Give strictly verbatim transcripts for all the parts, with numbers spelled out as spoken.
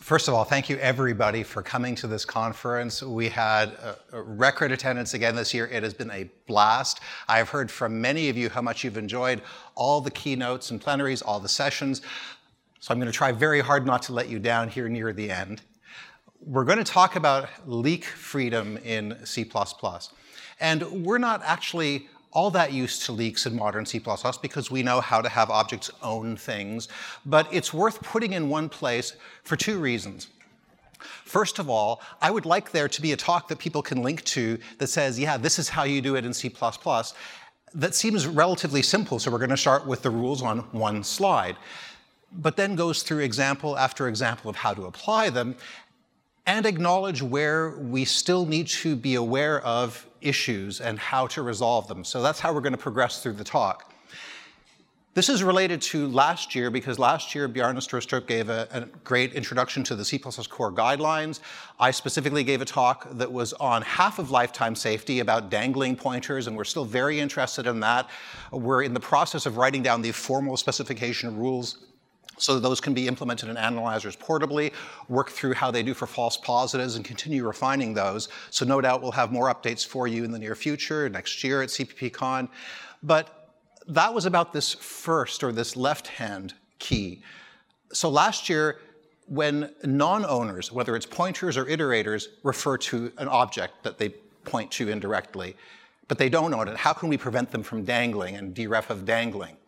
First of all, thank you everybody for coming to this conference. We had a, a record attendance again this year. It has been a blast. I have heard from many of you how much you've enjoyed all the keynotes and plenaries, all the sessions. So I'm going to try very hard not to let you down here near the end. We're going to talk about leak freedom in C plus plus. And we're not actually all that used to leaks in modern C plus plus because we know how to have objects own things, but it's worth putting in one place for two reasons. First of all, I would like there to be a talk that people can link to that says, yeah, this is how you do it in C plus plus. That seems relatively simple, so we're going to start with the rules on one slide, but then goes through example after example of how to apply them and acknowledge where we still need to be aware of issues and how to resolve them. So that's how we're going to progress through the talk. This is related to last year because last year Bjarne Stroustrup gave a, a great introduction to the C plus plus core guidelines. I specifically gave a talk that was on half of lifetime safety about dangling pointers, and we're still very interested in that. We're in the process of writing down the formal specification rules so that those can be implemented in analyzers portably, work through how they do for false positives, and continue refining those. So no doubt we'll have more updates for you in the near future, next year at C P P Con. But that was about this first, or this left-hand key. So last year, when non-owners, whether it's pointers or iterators, refer to an object that they point to indirectly, but they don't own it, how can we prevent them from dangling and deref of dangling?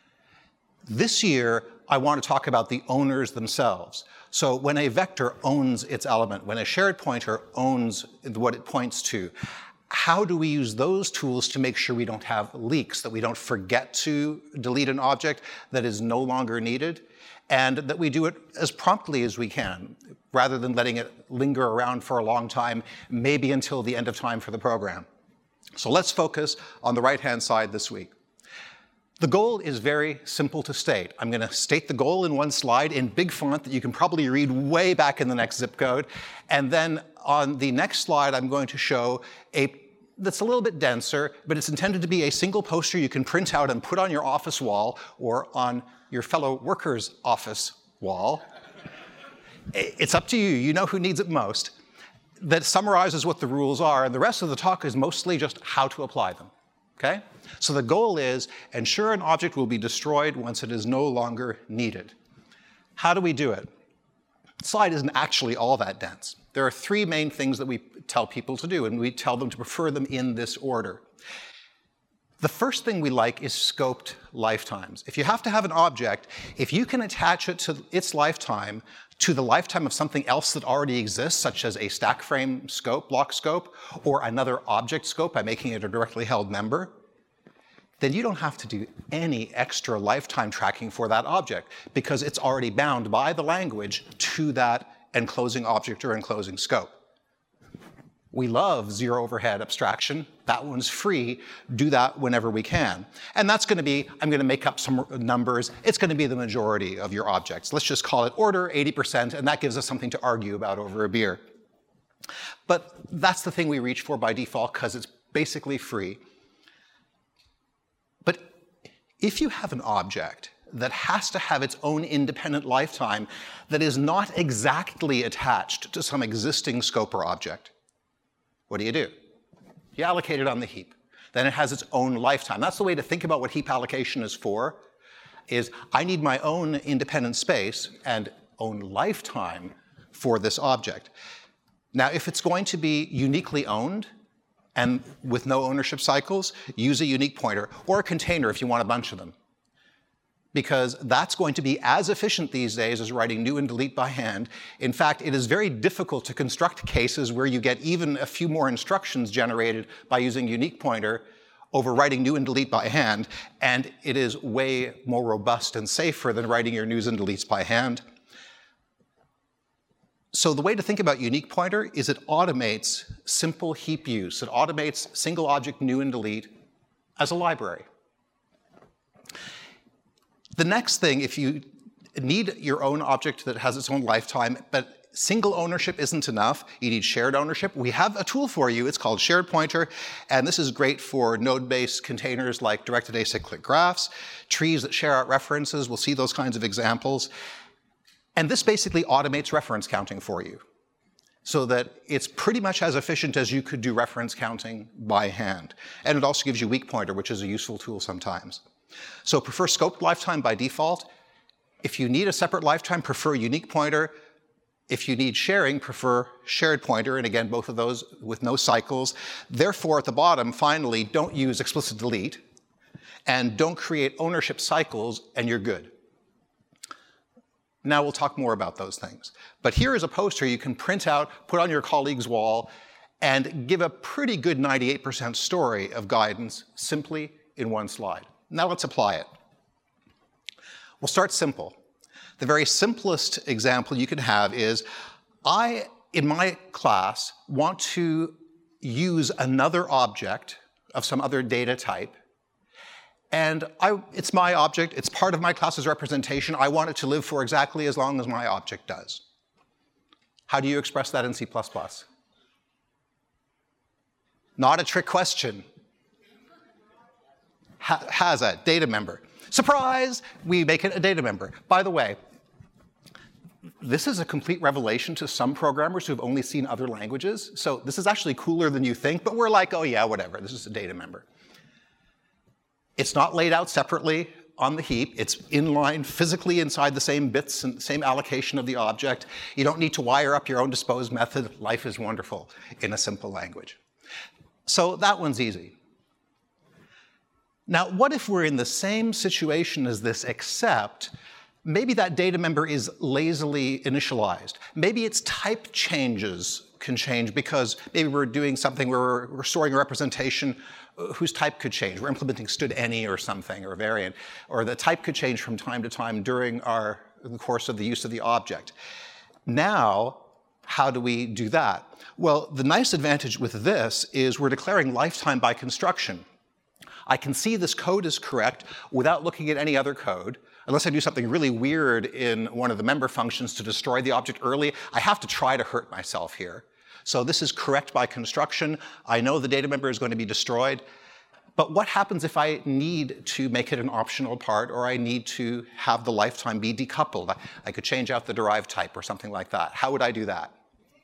This year, I want to talk about the owners themselves. So when a vector owns its element, when a shared pointer owns what it points to, how do we use those tools to make sure we don't have leaks, that we don't forget to delete an object that is no longer needed, and that we do it as promptly as we can, rather than letting it linger around for a long time, maybe until the end of time for the program. So let's focus on the right-hand side this week. The goal is very simple to state. I'm going to state the goal in one slide in big font that you can probably read way back in the next zip code. And then on the next slide, I'm going to show a that's a little bit denser, but it's intended to be a single poster you can print out and put on your office wall or on your fellow worker's office wall. It's up to you. You know who needs it most. That summarizes what the rules are, and the rest of the talk is mostly just how to apply them. Okay? So the goal is ensure an object will be destroyed once it is no longer needed. How do we do it? The slide isn't actually all that dense. There are three main things that we tell people to do, and we tell them to prefer them in this order. The first thing we like is scoped lifetimes. If you have to have an object, if you can attach it to its lifetime to the lifetime of something else that already exists, such as a stack frame scope, block scope, or another object scope by making it a directly held member, then you don't have to do any extra lifetime tracking for that object because it's already bound by the language to that enclosing object or enclosing scope. We love zero overhead abstraction. That one's free. Do that whenever we can. And that's going to be, I'm going to make up some numbers. It's going to be the majority of your objects. Let's just call it order, eighty percent, and that gives us something to argue about over a beer. But that's the thing we reach for by default because it's basically free. But if you have an object that has to have its own independent lifetime that is not exactly attached to some existing scope or object, what do you do? You allocate it on the heap. Then it has its own lifetime. That's the way to think about what heap allocation is for, is I need my own independent space and own lifetime for this object. Now, if it's going to be uniquely owned and with no ownership cycles, use a unique pointer or a container if you want a bunch of them, because that's going to be as efficient these days as writing new and delete by hand. In fact, it is very difficult to construct cases where you get even a few more instructions generated by using unique pointer over writing new and delete by hand, and it is way more robust and safer than writing your news and deletes by hand. So the way to think about unique pointer is it automates simple heap use. It automates single object new and delete as a library. The next thing, if you need your own object that has its own lifetime, but single ownership isn't enough, you need shared ownership, we have a tool for you. It's called Shared Pointer, and this is great for node-based containers like directed acyclic graphs, trees that share out references. We'll see those kinds of examples. And this basically automates reference counting for you, so that it's pretty much as efficient as you could do reference counting by hand. And it also gives you weak pointer, which is a useful tool sometimes. So prefer scoped lifetime by default. If you need a separate lifetime, prefer unique pointer. If you need sharing, prefer shared pointer, and again, both of those with no cycles. Therefore, at the bottom, finally, don't use explicit delete, and don't create ownership cycles, and you're good. Now we'll talk more about those things. But here is a poster you can print out, put on your colleague's wall, and give a pretty good ninety-eight percent story of guidance simply in one slide. Now let's apply it. We'll start simple. The very simplest example you can have is, I, in my class, want to use another object of some other data type, and I, it's my object, it's part of my class's representation, I want it to live for exactly as long as my object does. How do you express that in C plus plus? Not a trick question. Ha has a data member. Surprise! We make it a data member. By the way, this is a complete revelation to some programmers who've only seen other languages. So this is actually cooler than you think, but we're like, oh yeah, whatever, this is a data member. It's not laid out separately on the heap. It's inline, physically inside the same bits and same allocation of the object. You don't need to wire up your own dispose method. Life is wonderful in a simple language. So that one's easy. Now, what if we're in the same situation as this, except maybe that data member is lazily initialized? Maybe its type changes can change because maybe we're doing something where we're, we're storing a representation whose type could change. We're implementing std any or something, or a variant, or the type could change from time to time during our, the course of the use of the object. Now, how do we do that? Well, the nice advantage with this is we're declaring lifetime by construction. I can see this code is correct without looking at any other code. Unless I do something really weird in one of the member functions to destroy the object early, I have to try to hurt myself here. So this is correct by construction. I know the data member is going to be destroyed. But what happens if I need to make it an optional part, or I need to have the lifetime be decoupled? I could change out the derived type or something like that. How would I do that?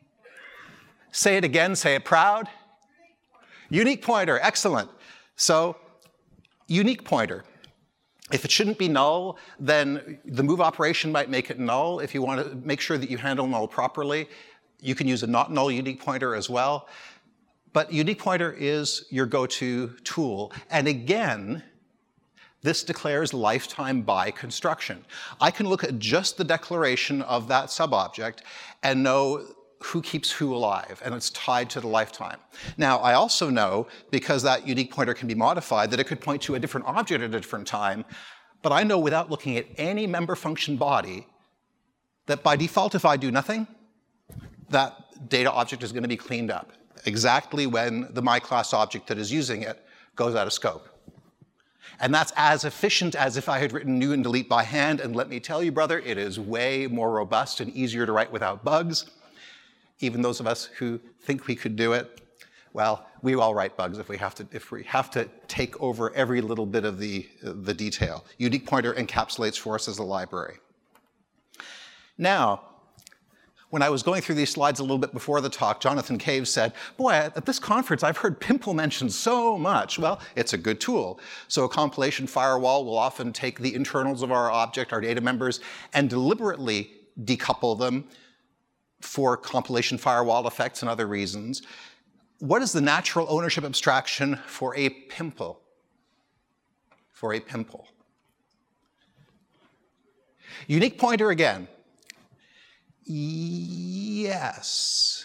Say it again, say it proud. Unique pointer, excellent. So unique pointer. If it shouldn't be null, then the move operation might make it null. If you want to make sure that you handle null properly, you can use a not null unique pointer as well. But unique pointer is your go-to tool. And again, this declares lifetime by construction. I can look at just the declaration of that subobject and know who keeps who alive, and it's tied to the lifetime. Now, I also know, because that unique pointer can be modified, that it could point to a different object at a different time, but I know without looking at any member function body that by default, if I do nothing, that data object is going to be cleaned up exactly when the my class object that is using it goes out of scope. And that's as efficient as if I had written new and delete by hand, and let me tell you, brother, it is way more robust and easier to write without bugs. Even those of us who think we could do it, well, we all write bugs if we have to, if we have to take over every little bit of the, the detail. Unique pointer encapsulates for us as a library. Now, when I was going through these slides a little bit before the talk, Jonathan Cave said, boy, at this conference, I've heard Pimple mentioned so much. Well, it's a good tool. So a compilation firewall will often take the internals of our object, our data members, and deliberately decouple them for compilation firewall effects and other reasons. What is the natural ownership abstraction for a pimple? For a pimple. Unique pointer again. Yes.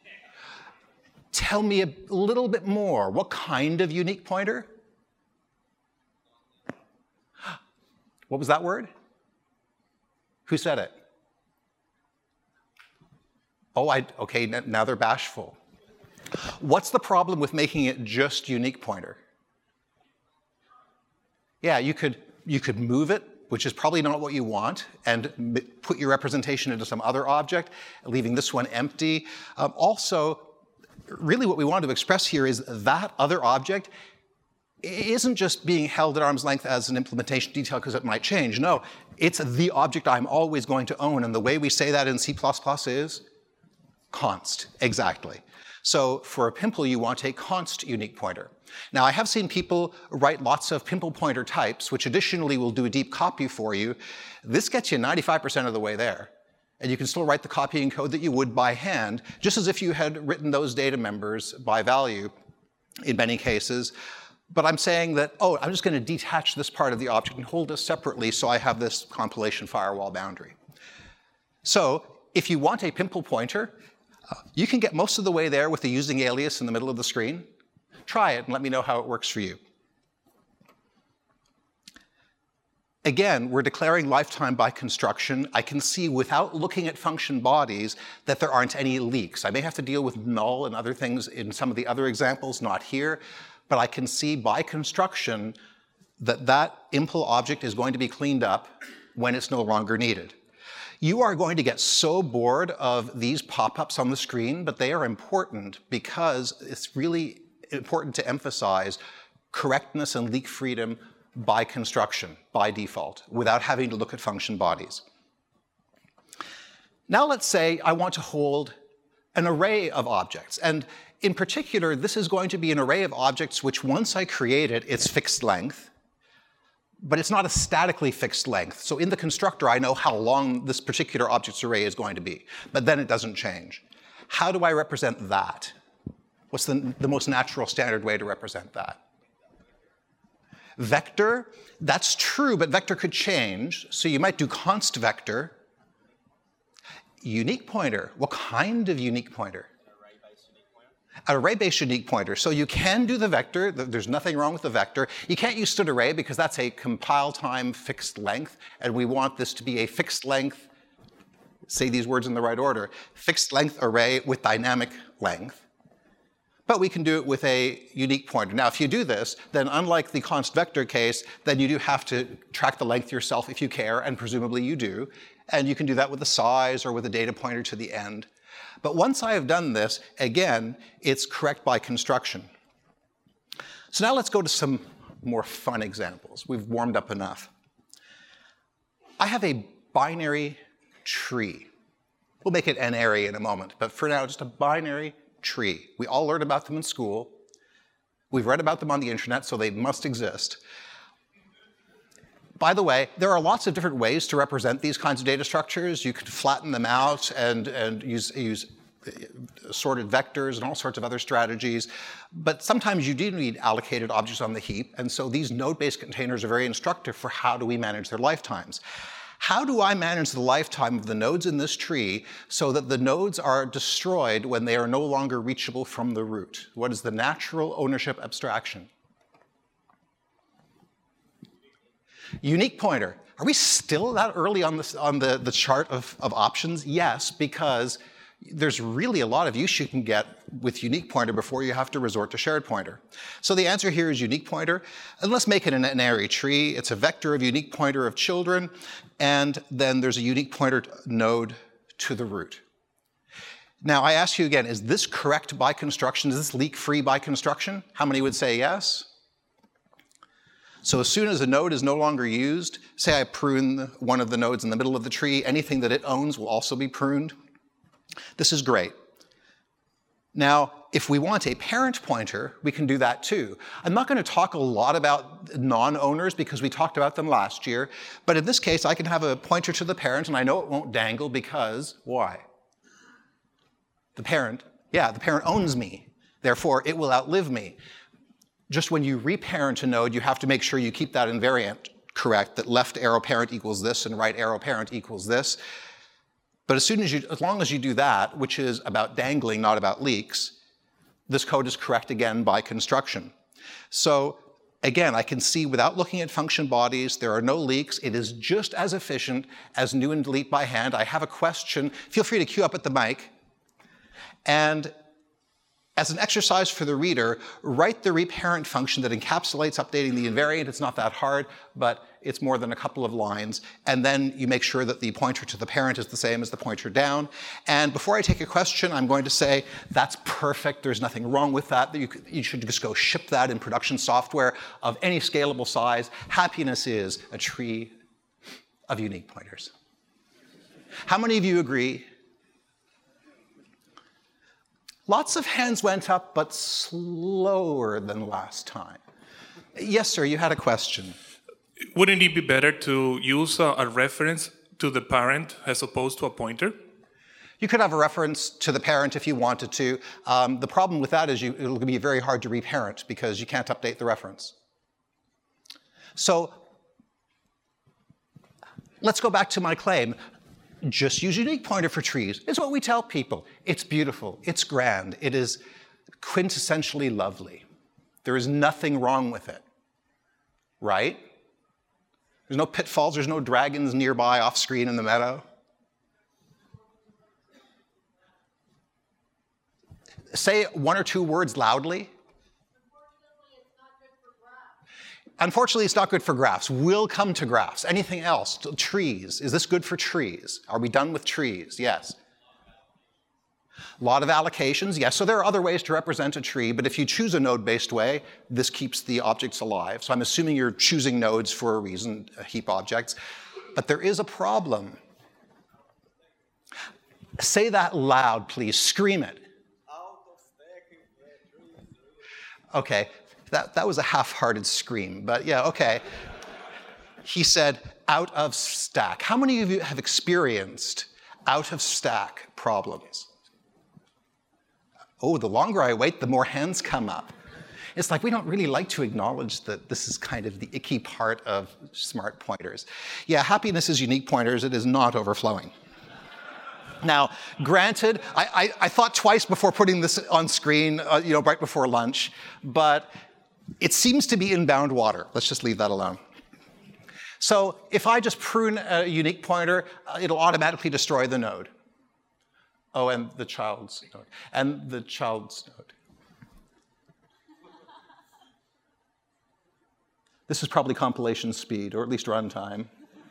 Tell me a little bit more. What kind of unique pointer? What was that word? Who said it? Oh, I, okay, now they're bashful. What's the problem with making it just unique pointer? Yeah, you could, you could move it, which is probably not what you want, and put your representation into some other object, leaving this one empty. Um, also, really what we want to express here is that other object isn't just being held at arm's length as an implementation detail because it might change. No, it's the object I'm always going to own. And the way we say that in C plus plus is const, exactly. So for a pimple, you want a const unique pointer. Now, I have seen people write lots of pimple pointer types, which additionally will do a deep copy for you. This gets you ninety-five percent of the way there. And you can still write the copying code that you would by hand, just as if you had written those data members by value in many cases. But I'm saying that, oh, I'm just going to detach this part of the object and hold this separately so I have this compilation firewall boundary. So if you want a pimple pointer, uh, you can get most of the way there with the using alias in the middle of the screen. Try it and let me know how it works for you. Again, we're declaring lifetime by construction. I can see without looking at function bodies that there aren't any leaks. I may have to deal with null and other things in some of the other examples, not here, but I can see by construction that that impl object is going to be cleaned up when it's no longer needed. You are going to get so bored of these pop-ups on the screen, but they are important because it's really important to emphasize correctness and leak freedom by construction, by default, without having to look at function bodies. Now let's say I want to hold an array of objects. And in particular, this is going to be an array of objects which once I create it, it's fixed length, but it's not a statically fixed length. So in the constructor, I know how long this particular object's array is going to be, but then it doesn't change. How do I represent that? What's the, the most natural standard way to represent that? Vector, that's true, but vector could change. So you might do const vector. Unique pointer, what kind of unique pointer? An array-based unique pointer. So you can do the vector. There's nothing wrong with the vector. You can't use std array because that's a compile time fixed length, and we want this to be a fixed length, say these words in the right order, fixed length array with dynamic length. But we can do it with a unique pointer. Now, if you do this, then unlike the const vector case, then you do have to track the length yourself if you care, and presumably you do. And you can do that with a size or with a data pointer to the end. But once I have done this, again, it's correct by construction. So now let's go to some more fun examples. We've warmed up enough. I have a binary tree. We'll make it n-ary in a moment, but for now, just a binary tree. We all learned about them in school. We've read about them on the internet, so they must exist. By the way, there are lots of different ways to represent these kinds of data structures. You could flatten them out and, and use, use sorted vectors and all sorts of other strategies. But sometimes you do need allocated objects on the heap, and so these node-based containers are very instructive for how do we manage their lifetimes. How do I manage the lifetime of the nodes in this tree so that the nodes are destroyed when they are no longer reachable from the root? What is the natural ownership abstraction? Unique pointer. Are we still that early on, this, on the, the chart of, of options? Yes, because there's really a lot of use you can get with unique pointer before you have to resort to shared pointer. So the answer here is unique pointer. And let's make it an n-ary tree. It's a vector of unique pointer of children, and then there's a unique pointer node to the root. Now I ask you again, is this correct by construction? Is this leak-free by construction? How many would say yes? So as soon as a node is no longer used, say I prune one of the nodes in the middle of the tree, anything that it owns will also be pruned. This is great. Now, if we want a parent pointer, we can do that too. I'm not going to talk a lot about non-owners because we talked about them last year, but in this case, I can have a pointer to the parent, and I know it won't dangle because, why? The parent, yeah, the parent owns me. Therefore, it will outlive me. Just when you reparent a node, you have to make sure you keep that invariant correct, that left arrow parent equals this and right arrow parent equals this. But as soon as you, as long as you do that, which is about dangling, not about leaks, this code is correct again by construction. So again, I can see without looking at function bodies, there are no leaks. It is just as efficient as new and delete by hand. I have a question. Feel free to queue up at the mic. And As an exercise for the reader, write the reparent function that encapsulates updating the invariant. It's not that hard, but it's more than a couple of lines. And then you make sure that the pointer to the parent is the same as the pointer down. And before I take a question, I'm going to say, that's perfect. There's nothing wrong with that. You, you should just go ship that in production software of any scalable size. Happiness is a tree of unique pointers. How many of you agree? Lots of hands went up, but slower than last time. Yes, sir, you had a question. Wouldn't it be better to use a, a reference to the parent as opposed to a pointer? You could have a reference to the parent if you wanted to. Um, the problem with that is you, it'll be very hard to reparent because you can't update the reference. So let's go back to my claim. Just use unique pointer for trees. It's what we tell people. It's beautiful. It's grand. It is quintessentially lovely. There is nothing wrong with it, right? There's no pitfalls. There's no dragons nearby off screen in the meadow. Say one or two words loudly. Unfortunately, it's not good for graphs. We'll come to graphs. Anything else? Trees. Is this good for trees? Are we done with trees? Yes. A lot of allocations, yes. So there are other ways to represent a tree, but if you choose a node-based way, this keeps the objects alive. So I'm assuming you're choosing nodes for a reason, heap objects. But there is a problem. Say that loud, please. Scream it. Okay. That, that was a half-hearted scream, but yeah, okay. He said, out of stack. How many of you have experienced out-of-stack problems? Oh, the longer I wait, the more hands come up. It's like we don't really like to acknowledge that this is kind of the icky part of smart pointers. Yeah, happiness is unique pointers. It is not overflowing. Now, granted, I, I, I thought twice before putting this on screen, uh, you know, right before lunch, but it seems to be inbound water. Let's just leave that alone. So if I just prune a unique pointer, uh, it'll automatically destroy the node. Oh, and the child's node. And the child's node. This is probably compilation speed, or at least runtime.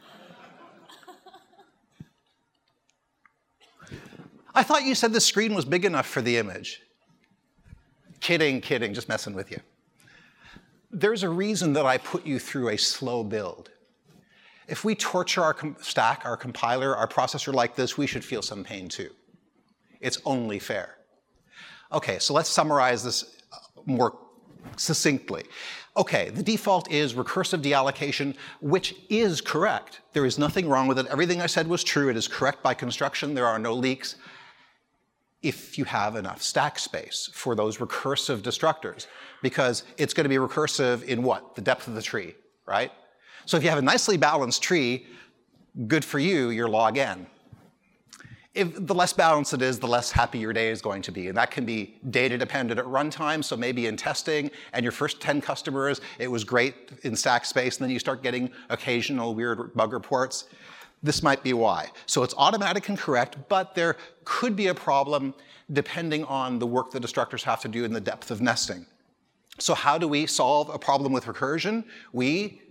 I thought you said the screen was big enough for the image. Kidding, kidding, just messing with you. There's a reason that I put you through a slow build. If we torture our stack, our compiler, our processor like this, we should feel some pain too. It's only fair. Okay, so let's summarize this more succinctly. Okay, the default is recursive deallocation, which is correct. There is nothing wrong with it. Everything I said was true. It is correct by construction. There are no leaks. If you have enough stack space for those recursive destructors, because it's going to be recursive in what? The depth of the tree, right? So if you have a nicely balanced tree, good for you, you're log n. If the less balanced it is, the less happy your day is going to be. And that can be data dependent at runtime. So maybe in testing and your first ten customers, it was great in stack space, and then you start getting occasional weird bug reports. This might be why. So it's automatic and correct, but there could be a problem depending on the work the destructors have to do in the depth of nesting. So how do we solve a problem with recursion? We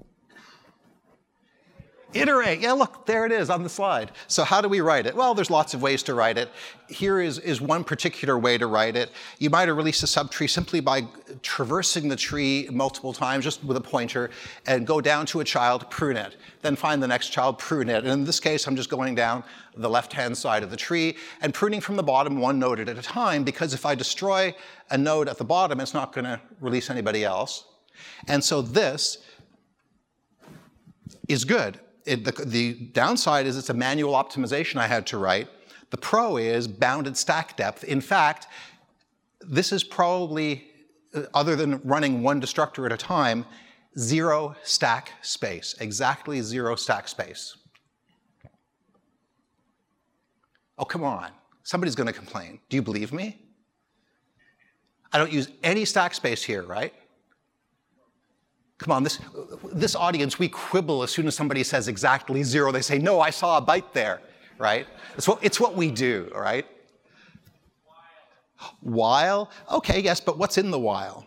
iterate. Yeah, look, there it is on the slide. So how do we write it? Well, there's lots of ways to write it. Here is, is one particular way to write it. You might have released a subtree simply by traversing the tree multiple times, just with a pointer, and go down to a child, prune it. Then find the next child, prune it. And in this case, I'm just going down the left-hand side of the tree and pruning from the bottom one node at a time, because if I destroy a node at the bottom, it's not going to release anybody else. And so this is good. It, the, the downside is it's a manual optimization I had to write. The pro is bounded stack depth. In fact, this is probably, other than running one destructor at a time, zero stack space, exactly zero stack space. Oh, come on. Somebody's going to complain. Do you believe me? I don't use any stack space here, right? Come on, this, this audience, we quibble as soon as somebody says exactly zero. They say, no, I saw a byte there, right? It's what, it's what we do, all right? While? Okay, yes, but what's in the while?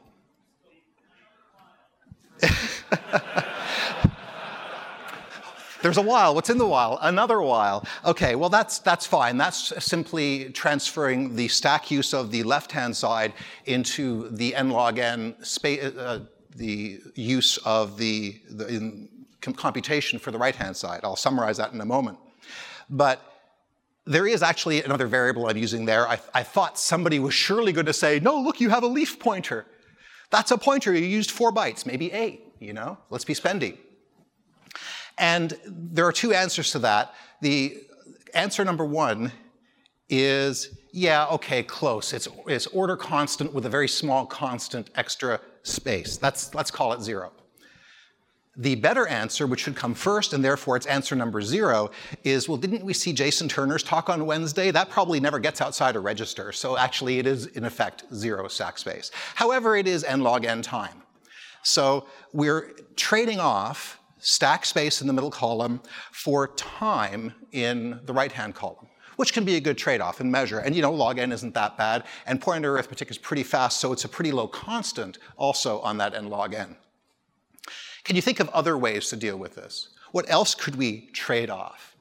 There's a while. What's in the while? Another while. Okay, well, that's, that's fine. That's simply transferring the stack use of the left-hand side into the n log n space, uh, the use of the, the in computation for the right-hand side. I'll summarize that in a moment. But there is actually another variable I'm using there. I, I thought somebody was surely going to say, no, look, you have a leaf pointer. That's a pointer. You used four bytes, maybe eight, you know? Let's be spendy. And there are two answers to that. The answer number one is, yeah, okay, close. It's, it's order constant with a very small constant extra space. That's, let's call it zero. The better answer, which should come first, and therefore it's answer number zero, is, well, didn't we see Jason Turner's talk on Wednesday? That probably never gets outside a register, so actually it is, in effect, zero stack space. However, it is n log n time. So we're trading off stack space in the middle column for time in the right-hand column, which can be a good trade-off in measure. And you know, log n isn't that bad, and pointer arithmetic is pretty fast, so it's a pretty low constant also on that n log n. Can you think of other ways to deal with this? What else could we trade off?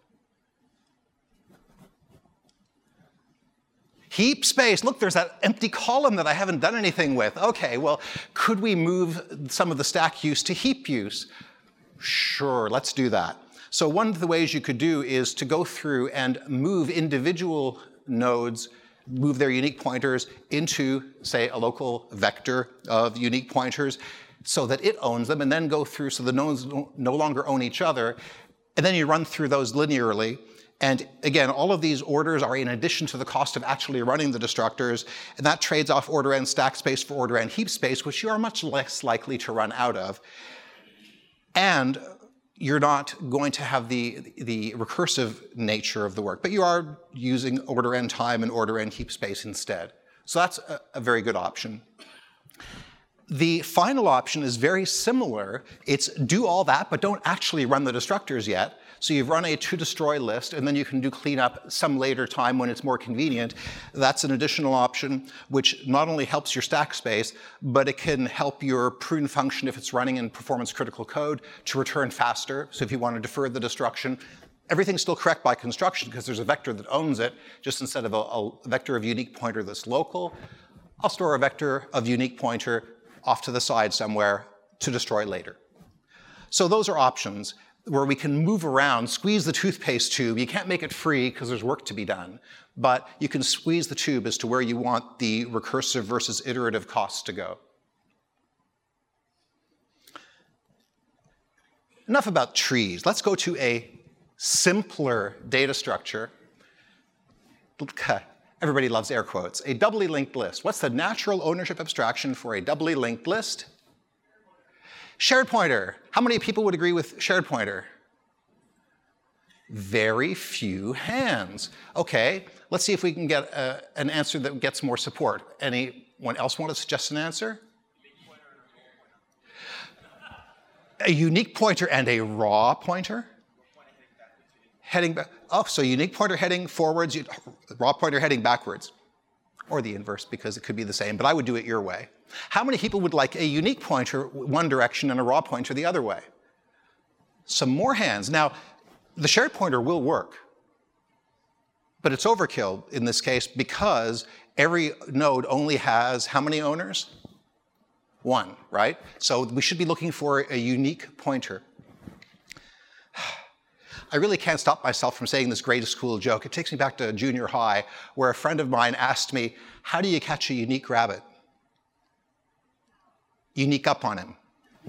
Heap space. Look, there's that empty column that I haven't done anything with. Okay, well, could we move some of the stack use to heap use? Sure, let's do that. So one of the ways you could do is to go through and move individual nodes, move their unique pointers into, say, a local vector of unique pointers so that it owns them, and then go through so the nodes no longer own each other. And then you run through those linearly. And again, all of these orders are in addition to the cost of actually running the destructors, and that trades off order n stack space for order n heap space, which you are much less likely to run out of. And you're not going to have the, the recursive nature of the work, but you are using order n time and order n heap space instead. So that's a, a very good option. The final option is very similar. It's do all that, but don't actually run the destructors yet. So you've run a to-destroy list, and then you can do cleanup some later time when it's more convenient. That's an additional option, which not only helps your stack space, but it can help your prune function if it's running in performance-critical code to return faster. So if you want to defer the destruction, everything's still correct by construction because there's a vector that owns it. Just instead of a, a vector of unique pointer that's local, I'll store a vector of unique pointer off to the side somewhere to destroy later. So those are options where we can move around, squeeze the toothpaste tube. You can't make it free because there's work to be done, but you can squeeze the tube as to where you want the recursive versus iterative costs to go. Enough about trees. Let's go to a simpler data structure. Everybody loves air quotes. A doubly linked list. What's the natural ownership abstraction for a doubly linked list? Shared pointer. How many people would agree with shared pointer? Very few hands. Okay, let's see if we can get a, an answer that gets more support. Anyone else want to suggest an answer? A unique pointer and a raw pointer? Heading back. Oh, so unique pointer heading forwards, raw pointer heading backwards. Or the inverse, because it could be the same, but I would do it your way. How many people would like a unique pointer one direction and a raw pointer the other way? Some more hands. Now, the shared pointer will work, but it's overkill in this case because every node only has how many owners? One, right? So we should be looking for a unique pointer. I really can't stop myself from saying this grade school joke. It takes me back to junior high, where a friend of mine asked me, how do you catch a unique rabbit? Unique up on him.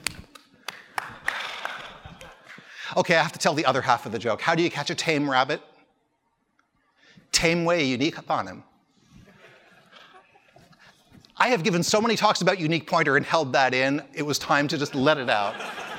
Okay, I have to tell the other half of the joke. How do you catch a tame rabbit? Tame way, unique up on him. I have given so many talks about unique pointer and held that in. It was time to just let it out.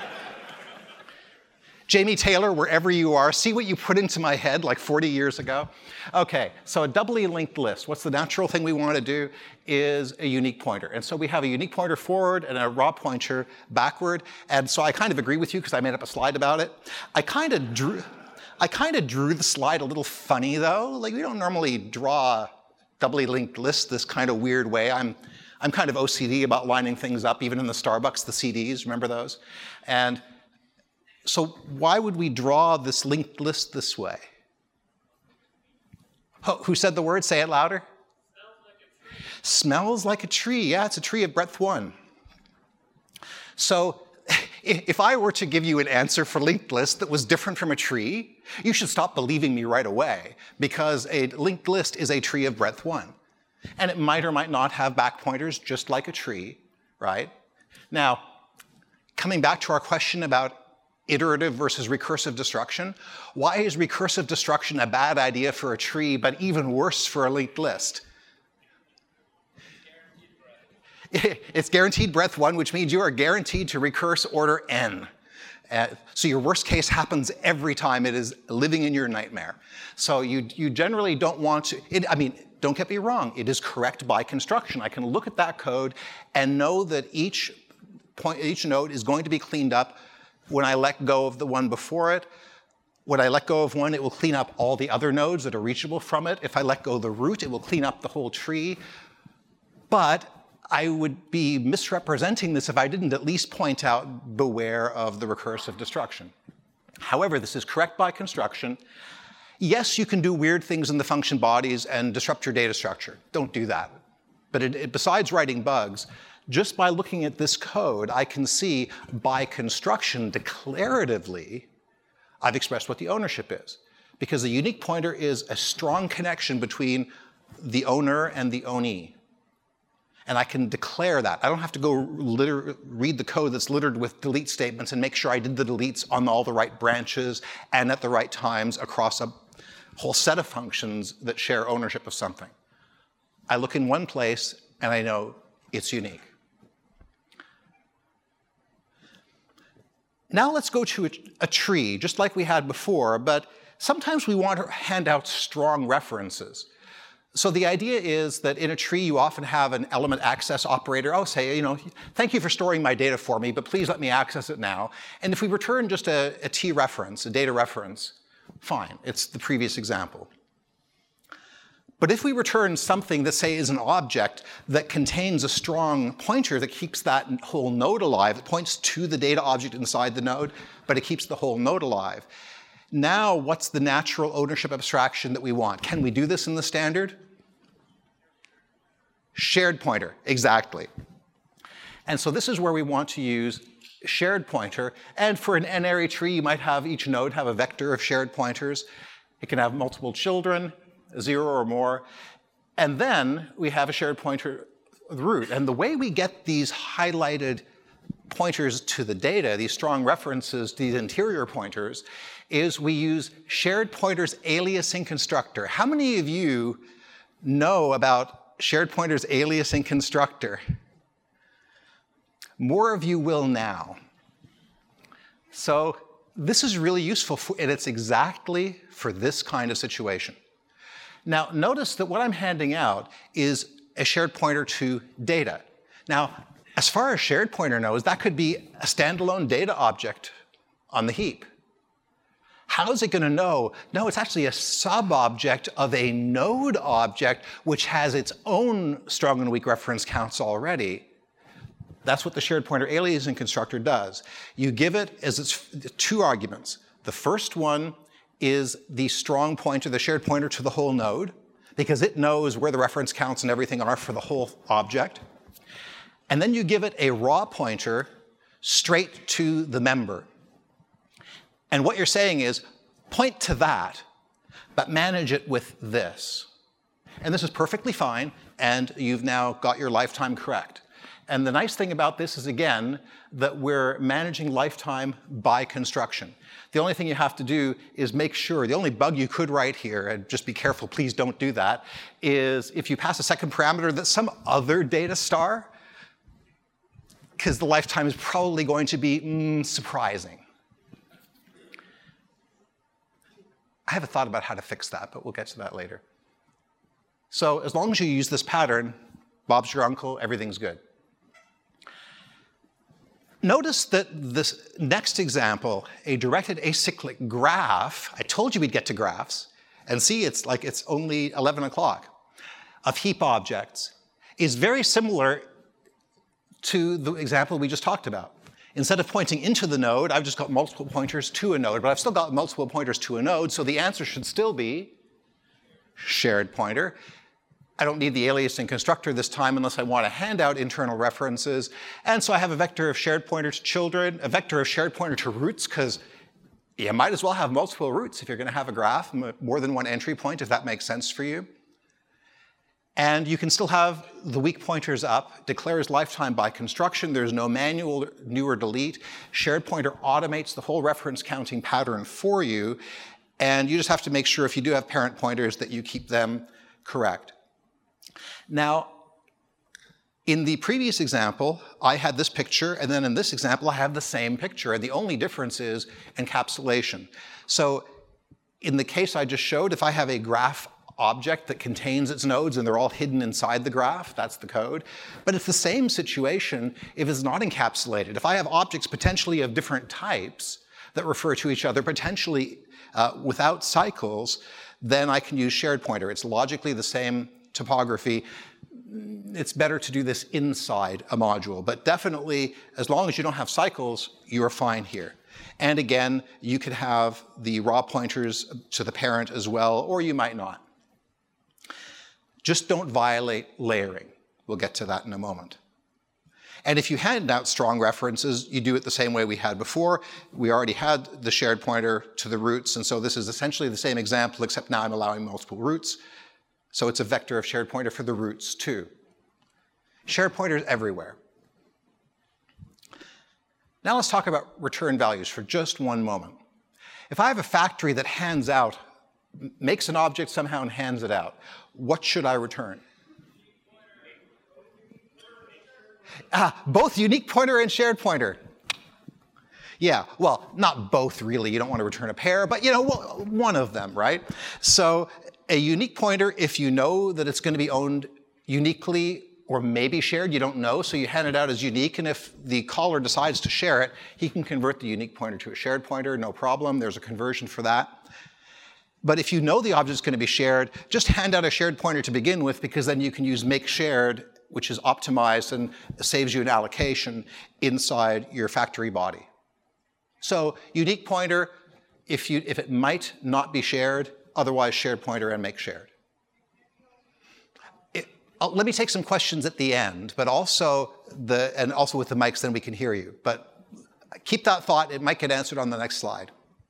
Jamie Taylor, wherever you are, see what you put into my head like forty years ago? Okay, so a doubly linked list. What's the natural thing we want to do is a unique pointer. And so we have a unique pointer forward and a raw pointer backward. And so I kind of agree with you because I made up a slide about it. I kind of drew, I kind of drew the slide a little funny though. Like we don't normally draw doubly linked lists this kind of weird way. I'm, I'm kind of O C D about lining things up, even in the Starbucks, the C Ds, remember those? And so why would we draw this linked list this way? Oh, who said the word? Say it louder. Smells like a tree. Yeah, it's a tree of breadth one. So if I were to give you an answer for linked list that was different from a tree, you should stop believing me right away, because a linked list is a tree of breadth one. And it might or might not have back pointers just like a tree, right? Now, coming back to our question about iterative versus recursive destruction, why is recursive destruction a bad idea for a tree, but even worse for a linked list? It's guaranteed breadth one, which means you are guaranteed to recurse order n. Uh, so your worst case happens every time. It is living in your nightmare. So you, you generally don't want to, it, I mean, don't get me wrong, it is correct by construction. I can look at that code and know that each point, each node is going to be cleaned up when I let go of the one before it. When I let go of one, it will clean up all the other nodes that are reachable from it. If I let go of the root, it will clean up the whole tree. But I would be misrepresenting this if I didn't at least point out, beware of the recursive destruction. However, this is correct by construction. Yes, you can do weird things in the function bodies and disrupt your data structure. Don't do that. But it, it, besides writing bugs, just by looking at this code, I can see by construction, declaratively, I've expressed what the ownership is. Because the unique pointer is a strong connection between the owner and the ownee. And I can declare that. I don't have to go litter, read the code that's littered with delete statements and make sure I did the deletes on all the right branches and at the right times across a whole set of functions that share ownership of something. I look in one place and I know it's unique. Now let's go to a, a tree, just like we had before, but sometimes we want to hand out strong references. So the idea is that in a tree, you often have an element access operator. I'll say, you know, thank you for storing my data for me, but please let me access it now. And if we return just a, a T reference, a data reference, fine, it's the previous example. But if we return something that, say, is an object that contains a strong pointer that keeps that whole node alive, it points to the data object inside the node, but it keeps the whole node alive. Now, what's the natural ownership abstraction that we want? Can we do this in the standard? Shared pointer, exactly. And so this is where we want to use shared pointer. And for an n-ary tree, you might have each node have a vector of shared pointers. It can have multiple children, zero or more. And then we have a shared pointer root. And the way we get these highlighted pointers to the data, these strong references to these interior pointers, is we use shared pointers aliasing constructor. How many of you know about shared pointers aliasing constructor? More of you will now. So this is really useful, for, and it's exactly for this kind of situation. Now, notice that what I'm handing out is a shared pointer to data. Now, as far as shared pointer knows, that could be a standalone data object on the heap. How is it going to know? No, it's actually a sub-object of a node object which has its own strong and weak reference counts already. That's what the shared pointer aliasing constructor does. You give it as its two arguments. The first one is the strong pointer, the shared pointer to the whole node, because it knows where the reference counts and everything are for the whole object. And then you give it a raw pointer straight to the member. And what you're saying is, point to that, but manage it with this. And this is perfectly fine, and you've now got your lifetime correct. And the nice thing about this is, again, that we're managing lifetime by construction. The only thing you have to do is make sure, the only bug you could write here, and just be careful, please don't do that, is if you pass a second parameter that's some other data star, because the lifetime is probably going to be mm, surprising. I have a thought about how to fix that, but we'll get to that later. So as long as you use this pattern, Bob's your uncle, everything's good. Notice that this next example, a directed acyclic graph, I told you we'd get to graphs, and see, it's like it's only eleven o'clock. of heap objects is very similar to the example we just talked about. Instead of pointing into the node, I've just got multiple pointers to a node, but I've still got multiple pointers to a node, so the answer should still be shared pointer. I don't need the aliasing constructor this time unless I want to hand out internal references. And so I have a vector of shared pointer to children, a vector of shared pointer to roots, because you might as well have multiple roots if you're going to have a graph, more than one entry point, if that makes sense for you. And you can still have the weak pointers up, declares lifetime by construction. There's no manual new or delete. Shared pointer automates the whole reference counting pattern for you. And you just have to make sure if you do have parent pointers that you keep them correct. Now, in the previous example, I had this picture, and then in this example, I have the same picture. And the only difference is encapsulation. So in the case I just showed, if I have a graph object that contains its nodes and they're all hidden inside the graph, that's the code. But it's the same situation if it's not encapsulated. If I have objects potentially of different types that refer to each other, potentially uh, without cycles, then I can use shared pointer. It's logically the same topography. It's better to do this inside a module, but definitely as long as you don't have cycles, you're fine here. And again, you could have the raw pointers to the parent as well, or you might not. Just don't violate layering. We'll get to that in a moment. And if you hand out strong references, you do it the same way we had before. We already had the shared pointer to the roots, and so this is essentially the same example, except now I'm allowing multiple roots. So it's a vector of shared pointer for the roots too. Shared pointers everywhere. Now let's talk about return values for just one moment. If I have a factory that hands out, makes an object somehow and hands it out, what should I return? Ah, both unique pointer and shared pointer. Yeah, well, not both really. You don't want to return a pair, but you know, one of them, right? So a unique pointer, if you know that it's going to be owned uniquely or maybe shared, you don't know, so you hand it out as unique, and if the caller decides to share it, he can convert the unique pointer to a shared pointer, no problem. There's a conversion for that. But if you know the object is going to be shared, just hand out a shared pointer to begin with, because then you can use make shared, which is optimized and saves you an allocation inside your factory body. So unique pointer, if, you, if it might not be shared, otherwise shared pointer and make shared. It, uh, let me take some questions at the end, but also, the, and also with the mics, then we can hear you. But keep that thought, it might get answered on the next slide.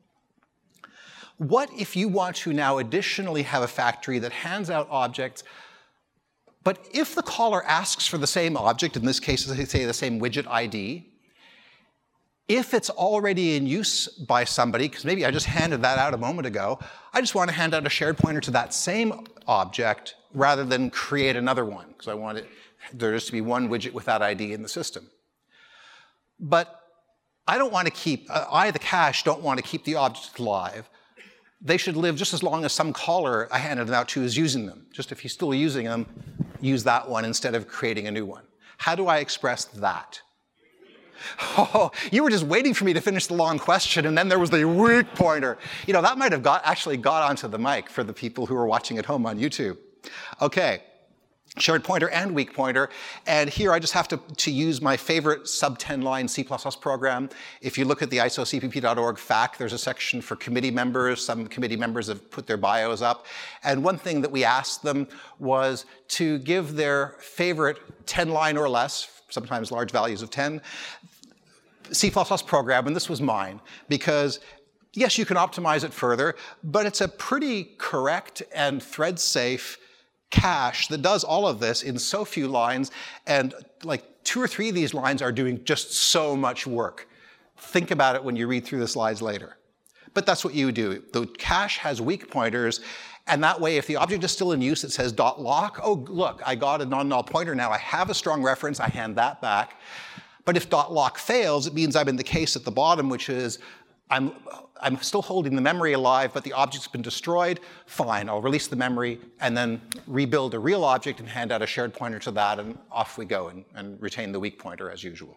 What if you want to now additionally have a factory that hands out objects, but if the caller asks for the same object, in this case, they say the same widget I D, if it's already in use by somebody, because maybe I just handed that out a moment ago, I just want to hand out a shared pointer to that same object rather than create another one, because I want it, there just to be one widget with that I D in the system. But I don't want to keep, uh, I, the cache, don't want to keep the objects alive. They should live just as long as some caller I handed them out to is using them. Just if he's still using them, use that one instead of creating a new one. How do I express that? Oh, you were just waiting for me to finish the long question, and then there was the weak pointer. You know, that might have got, actually got onto the mic for the people who are watching at home on YouTube. Okay. Shared pointer and weak pointer. And here I just have to, to use my favorite sub ten line C plus plus program. If you look at the I S O C P P dot org F A Q, there's a section for committee members. Some committee members have put their bios up. And one thing that we asked them was to give their favorite ten line or less, sometimes large values of ten, C plus plus program, and this was mine, because yes, you can optimize it further, but it's a pretty correct and thread safe cache that does all of this in so few lines, and like two or three of these lines are doing just so much work. Think about it when you read through the slides later. But that's what you do. The cache has weak pointers, and that way if the object is still in use, it says dot lock. Oh, look, I got a non-null pointer now. I have a strong reference. I hand that back. But if dot lock fails, it means I'm in the case at the bottom, which is I'm, I'm still holding the memory alive, but the object's been destroyed. Fine, I'll release the memory and then rebuild a real object and hand out a shared pointer to that, and off we go, and, and retain the weak pointer as usual.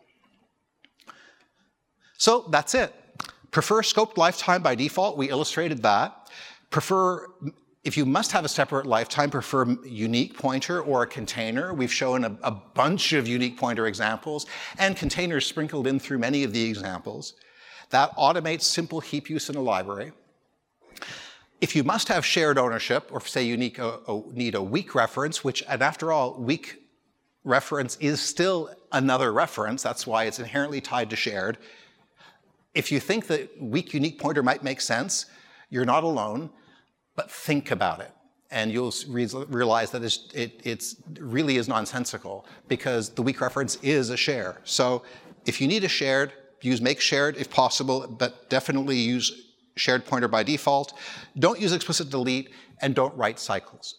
So that's it. Prefer scoped lifetime by default. We illustrated that. Prefer If you must have a separate lifetime, prefer unique pointer or a container. We've shown a, a bunch of unique pointer examples and containers sprinkled in through many of the examples. That automates simple heap use in a library. If you must have shared ownership, or say you need a, a, need a weak reference, which, and after all, weak reference is still another reference. That's why it's inherently tied to shared. If you think that weak unique pointer might make sense, you're not alone. But think about it, and you'll re realize that it's, it it's really is nonsensical, because the weak reference is a share. So if you need a shared, use make shared if possible, but definitely use shared pointer by default. Don't use explicit delete, and don't write cycles.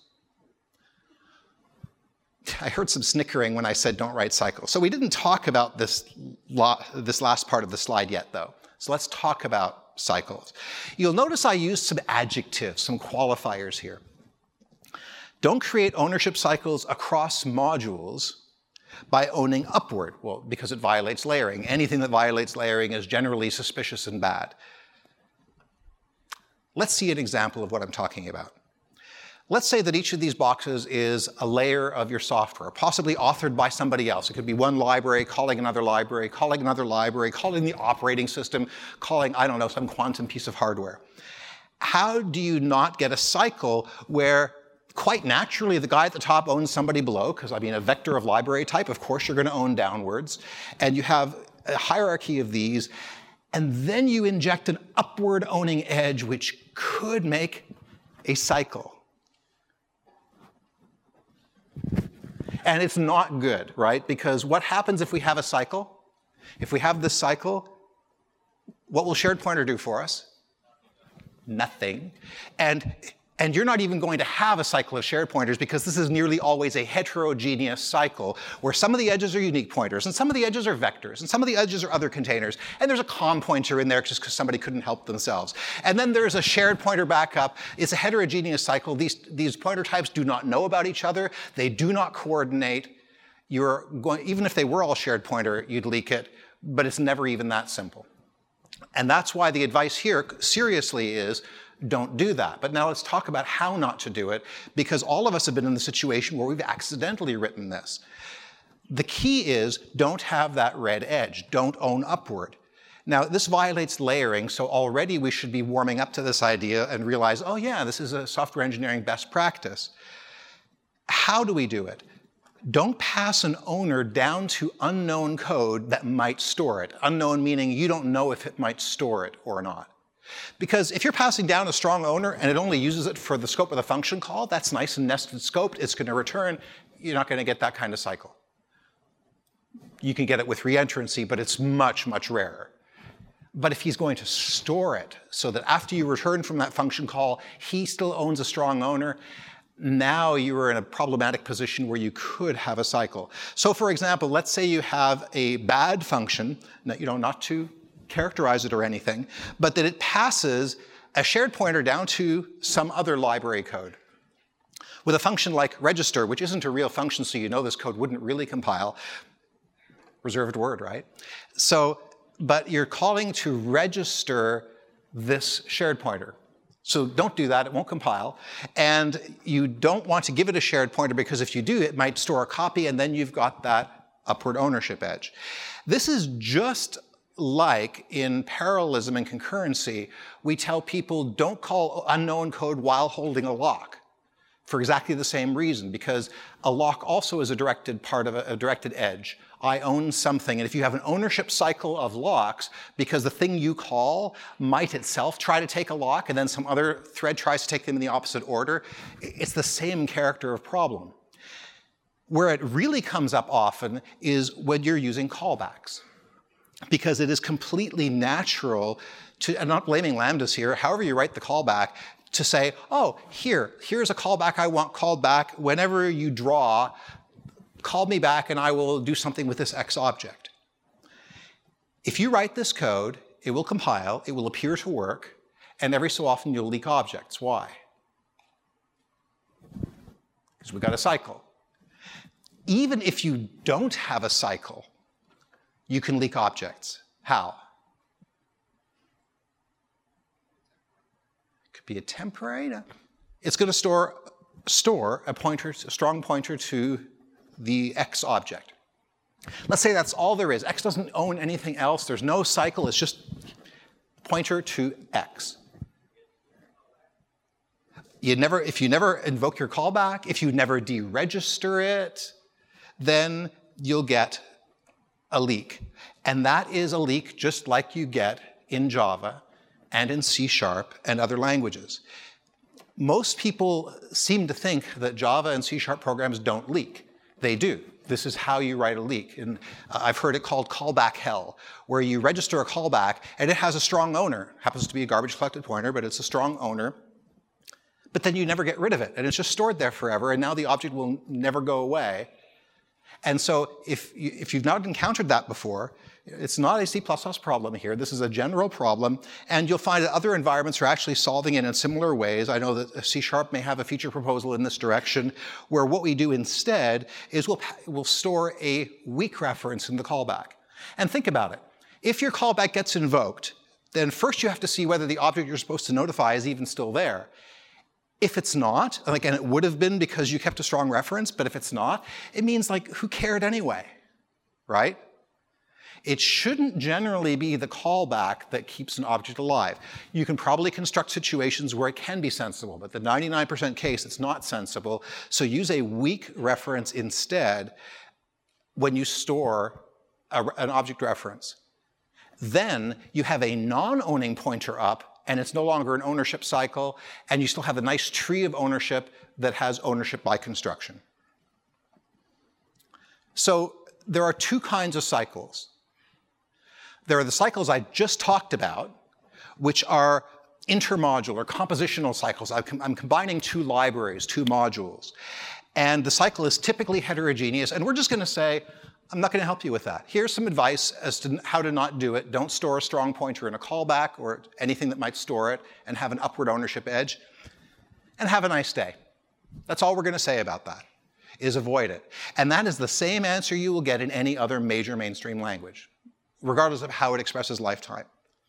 I heard some snickering when I said don't write cycles. So we didn't talk about this, this last part of the slide yet, though. So let's talk about cycles. You'll notice I used some adjectives, some qualifiers here. Don't create ownership cycles across modules by owning upward, well, because it violates layering. Anything that violates layering is generally suspicious and bad. Let's see an example of what I'm talking about. Let's say that each of these boxes is a layer of your software, possibly authored by somebody else. It could be one library calling another library, calling another library, calling the operating system, calling, I don't know, some quantum piece of hardware. How do you not get a cycle where quite naturally the guy at the top owns somebody below? Because I mean, a vector of library type, of course you're going to own downwards. And you have a hierarchy of these. And then you inject an upward owning edge, which could make a cycle. And it's not good, right? Because what happens if we have a cycle? If we have this cycle, what will shared pointer do for us? Nothing. And, and you're not even going to have a cycle of shared pointers, because this is nearly always a heterogeneous cycle where some of the edges are unique pointers, and some of the edges are vectors, and some of the edges are other containers, and there's a com pointer in there just because somebody couldn't help themselves. And then there's a shared pointer backup. It's a heterogeneous cycle. These, these pointer types do not know about each other. They do not coordinate. You're going, even if they were all shared pointer, you'd leak it, but it's never even that simple. And that's why the advice here seriously is, don't do that. But now let's talk about how not to do it, because all of us have been in the situation where we've accidentally written this. The key is, don't have that red edge. Don't own upward. Now, this violates layering, so already we should be warming up to this idea and realize, oh yeah, this is a software engineering best practice. How do we do it? Don't pass an owner down to unknown code that might store it. Unknown meaning you don't know if it might store it or not. Because if you're passing down a strong owner and it only uses it for the scope of the function call, that's nice and nested scoped, it's going to return, you're not going to get that kind of cycle. You can get it with reentrancy, but it's much, much rarer. But if he's going to store it so that after you return from that function call, he still owns a strong owner, now you are in a problematic position where you could have a cycle. So for example, let's say you have a bad function, you know, not to characterize it or anything, but that it passes a shared pointer down to some other library code. With a function like register, which isn't a real function, so you know this code wouldn't really compile. Reserved word, right? So, but you're calling to register this shared pointer. So don't do that, it won't compile. And you don't want to give it a shared pointer, because if you do, it might store a copy, and then you've got that upward ownership edge. This is just like in parallelism and concurrency, we tell people don't call unknown code while holding a lock, for exactly the same reason, because a lock also is a directed part of a, a directed edge. I own something, and if you have an ownership cycle of locks, because the thing you call might itself try to take a lock, and then some other thread tries to take them in the opposite order, it's the same character of problem. Where it really comes up often is when you're using callbacks, because it is completely natural to, I'm not blaming lambdas here, however you write the callback, to say, oh, here, here's a callback I want called back. Whenever you draw, call me back and I will do something with this X object. If you write this code, it will compile, it will appear to work, and every so often you'll leak objects. Why? Because we've got a cycle. Even if you don't have a cycle, you can leak objects. How? It could be a temporary. No. it's going to store, store a pointer, a strong pointer to the X object. Let's say that's all there is. X doesn't own anything else. There's no cycle. It's just pointer to X. You never, if you never invoke your callback, if you never deregister it, then you'll get a leak. And that is a leak just like you get in Java and in C Sharp and other languages. Most people seem to think that Java and C Sharp programs don't leak. They do. This is how you write a leak. And uh, I've heard it called callback hell, where you register a callback and it has a strong owner. Happens to be a garbage collected pointer, but it's a strong owner. But then you never get rid of it, and it's just stored there forever, and now the object will never go away. And so if, you, if you've not encountered that before, it's not a C plus plus problem here. This is a general problem, and you'll find that other environments are actually solving it in similar ways. I know that C Sharp may have a feature proposal in this direction, where what we do instead is we'll, we'll store a weak reference in the callback. And think about it. If your callback gets invoked, then first you have to see whether the object you're supposed to notify is even still there. If it's not, like, and it would have been because you kept a strong reference, but if it's not, it means, like, who cared anyway, right? It shouldn't generally be the callback that keeps an object alive. You can probably construct situations where it can be sensible, but the ninety-nine percent case, it's not sensible. So use a weak reference instead when you store a, an object reference. Then you have a non-owning pointer up, and it's no longer an ownership cycle, and you still have a nice tree of ownership that has ownership by construction. So there are two kinds of cycles. There are the cycles I just talked about, which are intermodule or compositional cycles. I'm combining two libraries, two modules. And the cycle is typically heterogeneous, and we're just going to say, I'm not going to help you with that. Here's some advice as to how to not do it. Don't store a strong pointer in a callback or anything that might store it, and have an upward ownership edge. And have a nice day. That's all we're going to say about that, is avoid it. And that is the same answer you will get in any other major mainstream language, regardless of how it expresses lifetime.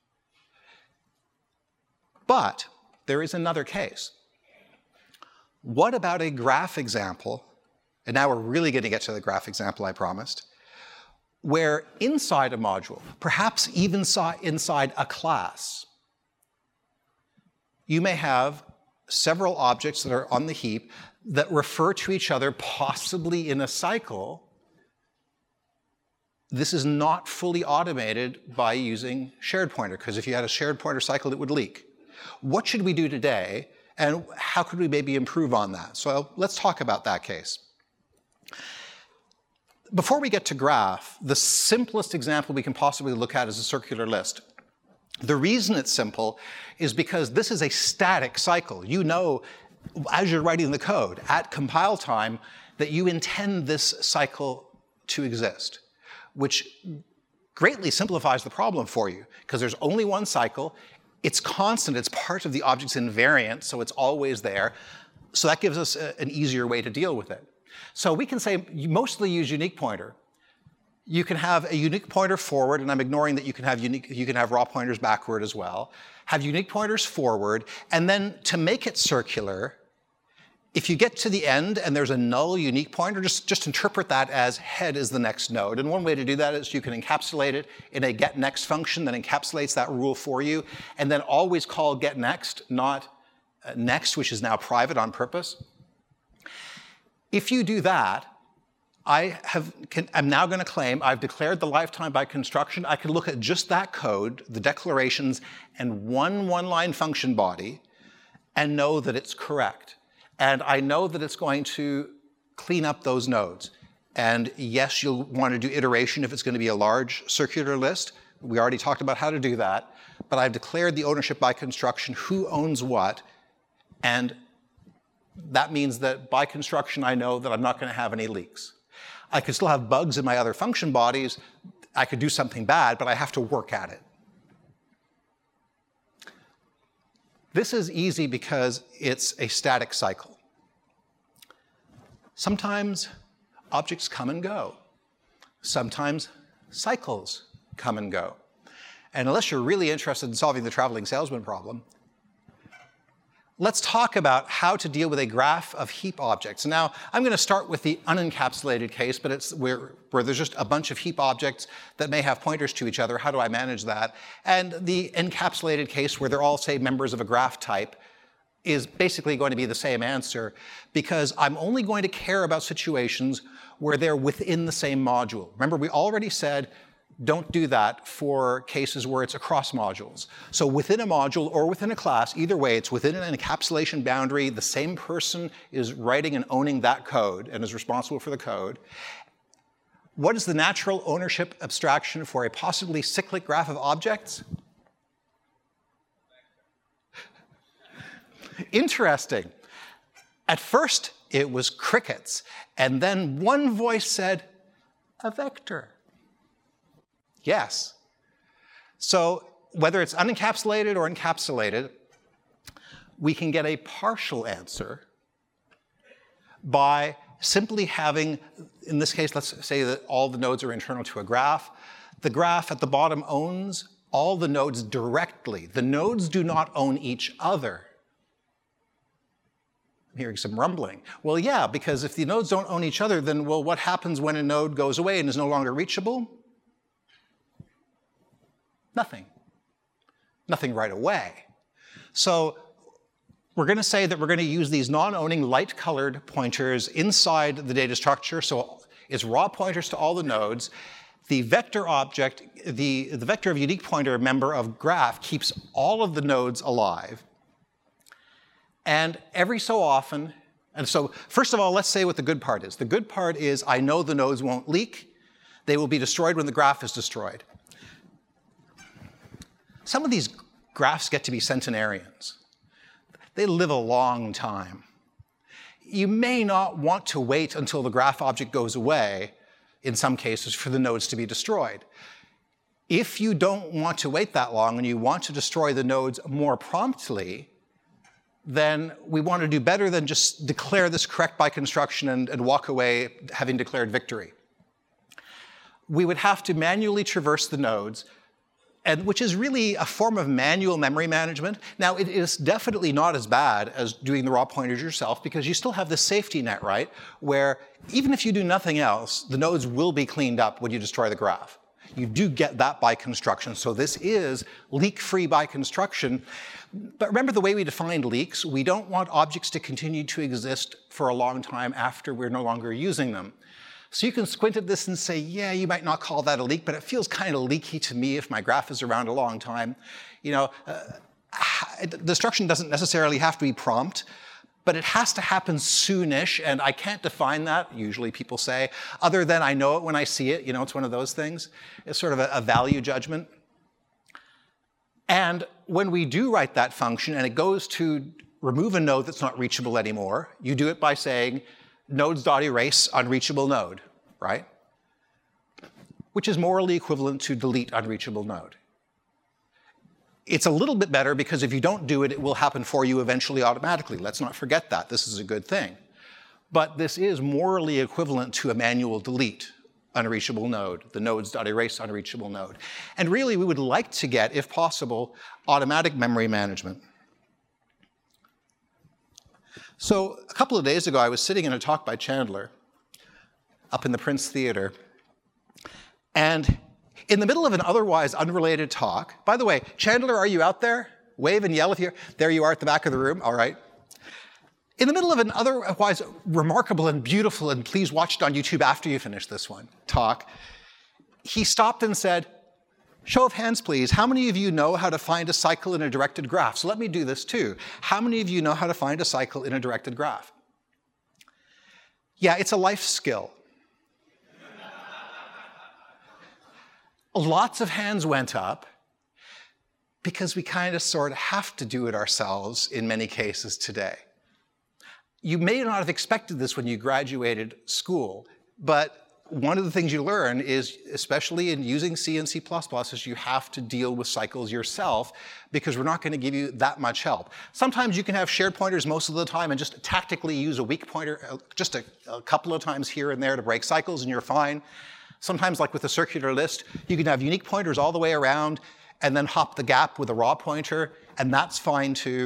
But there is another case. What about a graph example? And now we're really going to get to the graph example I promised, where inside a module, perhaps even inside a class, you may have several objects that are on the heap that refer to each other possibly in a cycle. This is not fully automated by using shared pointer, because if you had a shared pointer cycle, it would leak. What should we do today, and how could we maybe improve on that? So let's talk about that case. Before we get to graph, the simplest example we can possibly look at is a circular list. The reason it's simple is because this is a static cycle. You know, as you're writing the code, at compile time, that you intend this cycle to exist, which greatly simplifies the problem for you, because there's only one cycle. It's constant. It's part of the object's invariant, so it's always there. So that gives us a, an easier way to deal with it. So we can say you mostly use unique pointer. You can have a unique pointer forward, and I'm ignoring that you can have unique, you can have raw pointers backward as well. Have unique pointers forward, and then to make it circular, if you get to the end and there's a null unique pointer, just, just interpret that as head is the next node. And one way to do that is you can encapsulate it in a getNext function that encapsulates that rule for you, and then always call getNext, not uh, next, which is now private on purpose. If you do that, I have, can, I'm now going to claim I've declared the lifetime by construction. I can look at just that code, the declarations, and one one-line function body, and know that it's correct. And I know that it's going to clean up those nodes. And yes, you'll want to do iteration if it's going to be a large circular list. We already talked about how to do that. But I've declared the ownership by construction, who owns what, and that means that by construction, I know that I'm not going to have any leaks. I could still have bugs in my other function bodies. I could do something bad, but I have to work at it. This is easy because it's a static cycle. Sometimes objects come and go. Sometimes cycles come and go. And unless you're really interested in solving the traveling salesman problem, let's talk about how to deal with a graph of heap objects. Now, I'm going to start with the unencapsulated case, but it's where, where there's just a bunch of heap objects that may have pointers to each other. How do I manage that? And the encapsulated case, where they're all, say, members of a graph type, is basically going to be the same answer, because I'm only going to care about situations where they're within the same module. Remember, we already said don't do that for cases where it's across modules. So within a module or within a class, either way, it's within an encapsulation boundary. The same person is writing and owning that code and is responsible for the code. What is the natural ownership abstraction for a possibly cyclic graph of objects? Interesting. At first, it was crickets. And then one voice said, a vector. Yes. So whether it's unencapsulated or encapsulated, we can get a partial answer by simply having, in this case, let's say that all the nodes are internal to a graph. The graph at the bottom owns all the nodes directly. The nodes do not own each other. I'm hearing some rumbling. Well, yeah, because if the nodes don't own each other, then, well, what happens when a node goes away and is no longer reachable? Nothing. Nothing right away. So we're going to say that we're going to use these non-owning light-colored pointers inside the data structure. So it's raw pointers to all the nodes. The vector object, the, the vector of unique pointer member of graph keeps all of the nodes alive. And every so often, and so first of all, let's say what the good part is. The good part is I know the nodes won't leak. They will be destroyed when the graph is destroyed. Some of these graphs get to be centenarians. They live a long time. You may not want to wait until the graph object goes away, in some cases, for the nodes to be destroyed. If you don't want to wait that long and you want to destroy the nodes more promptly, then we want to do better than just declare this correct by construction and, and walk away having declared victory. We would have to manually traverse the nodes, and which is really a form of manual memory management. Now, it is definitely not as bad as doing the raw pointers yourself, because you still have this safety net, right? Where even if you do nothing else, the nodes will be cleaned up when you destroy the graph. You do get that by construction. So this is leak-free by construction. But remember the way we defined leaks. We don't want objects to continue to exist for a long time after we're no longer using them. So you can squint at this and say, yeah, you might not call that a leak, but it feels kind of leaky to me if my graph is around a long time. You know, uh, destruction doesn't necessarily have to be prompt, but it has to happen soonish, and I can't define that, usually people say, other than I know it when I see it. You know, it's one of those things. It's sort of a, a value judgment. And when we do write that function and it goes to remove a node that's not reachable anymore, you do it by saying, nodes.erase unreachable node, right? Which is morally equivalent to delete unreachable node. It's a little bit better because if you don't do it, it will happen for you eventually automatically. Let's not forget that. This is a good thing. But this is morally equivalent to a manual delete unreachable node, the nodes.erase unreachable node. And really, we would like to get, if possible, automatic memory management. So a couple of days ago, I was sitting in a talk by Chandler up in the Prince Theater. And in the middle of an otherwise unrelated talk, by the way, Chandler, are you out there? Wave and yell if you're, there you are at the back of the room, all right. In the middle of an otherwise remarkable and beautiful, and please watch it on YouTube after you finish this one, talk, he stopped and said, show of hands, please. How many of you know how to find a cycle in a directed graph? So let me do this too. How many of you know how to find a cycle in a directed graph? Yeah, it's a life skill. Lots of hands went up because we kind of sort of have to do it ourselves in many cases today. You may not have expected this when you graduated school, but one of the things you learn is, especially in using C and C plus plus, is you have to deal with cycles yourself because we're not going to give you that much help. Sometimes you can have shared pointers most of the time and just tactically use a weak pointer just a, a couple of times here and there to break cycles and you're fine. Sometimes, like with a circular list, you can have unique pointers all the way around and then hop the gap with a raw pointer, and that's fine too.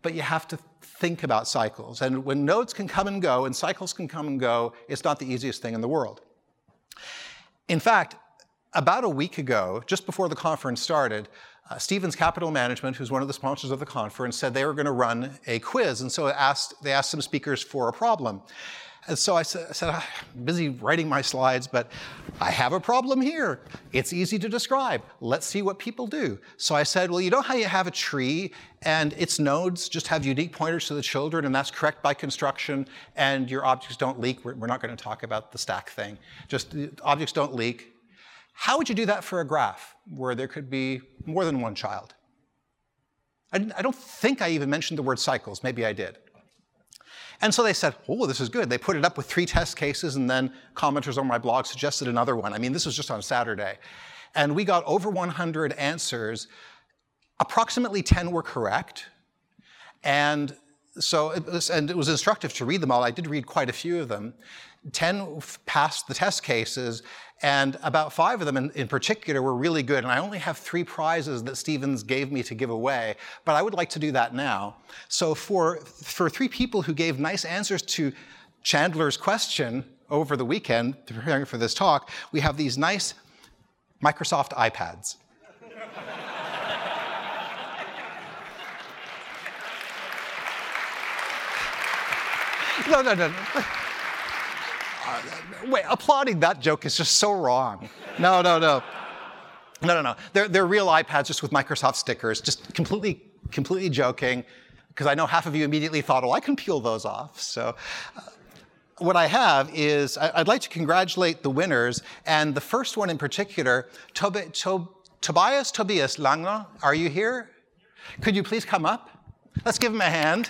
but you have to think about cycles. And when nodes can come and go and cycles can come and go, it's not the easiest thing in the world. In fact, about a week ago, just before the conference started, uh, Stevens Capital Management, who's one of the sponsors of the conference, said they were going to run a quiz. And so asked, they asked some speakers for a problem. And so I said, I said, I'm busy writing my slides, but I have a problem here. It's easy to describe. Let's see what people do. So I said, well, you know how you have a tree and its nodes just have unique pointers to the children, and that's correct by construction, and your objects don't leak? We're, we're not going to talk about the stack thing. Just objects don't leak. How would you do that for a graph where there could be more than one child? I, I don't think I even mentioned the word cycles. Maybe I did. And so they said, oh, this is good. They put it up with three test cases, and then commenters on my blog suggested another one. I mean, this was just on Saturday. And we got over one hundred answers. Approximately ten were correct. And so it was, and it was instructive to read them all. I did read quite a few of them. ten passed the test cases, and about five of them in, in particular were really good. And I only have three prizes that Stevens gave me to give away, but I would like to do that now. So for, for three people who gave nice answers to Chandler's question over the weekend, preparing for this talk, we have these nice Microsoft iPads. No, no, no, no. Uh, wait, applauding that joke is just so wrong. No, no, no. No, no, no. They're, they're real iPads just with Microsoft stickers, just completely, completely joking, because I know half of you immediately thought, oh, I can peel those off. So uh, what I have is, I, I'd like to congratulate the winners, and the first one in particular, Tob Tob Tobias Tobias Langner, are you here? Could you please come up? Let's give him a hand.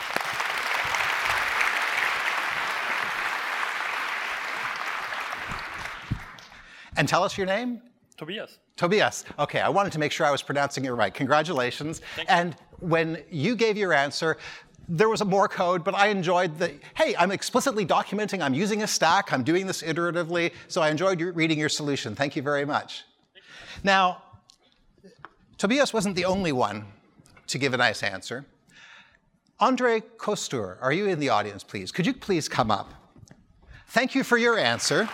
And tell us your name? Tobias. Tobias. Okay, I wanted to make sure I was pronouncing it right. Congratulations. Thank you. And when you gave your answer, there was more code, but I enjoyed the, hey, I'm explicitly documenting, I'm using a stack, I'm doing this iteratively, so I enjoyed your, reading your solution. Thank you very much. Now, Tobias wasn't the only one to give a nice answer. Andre Kostur, are you in the audience, please? Could you please come up? Thank you for your answer.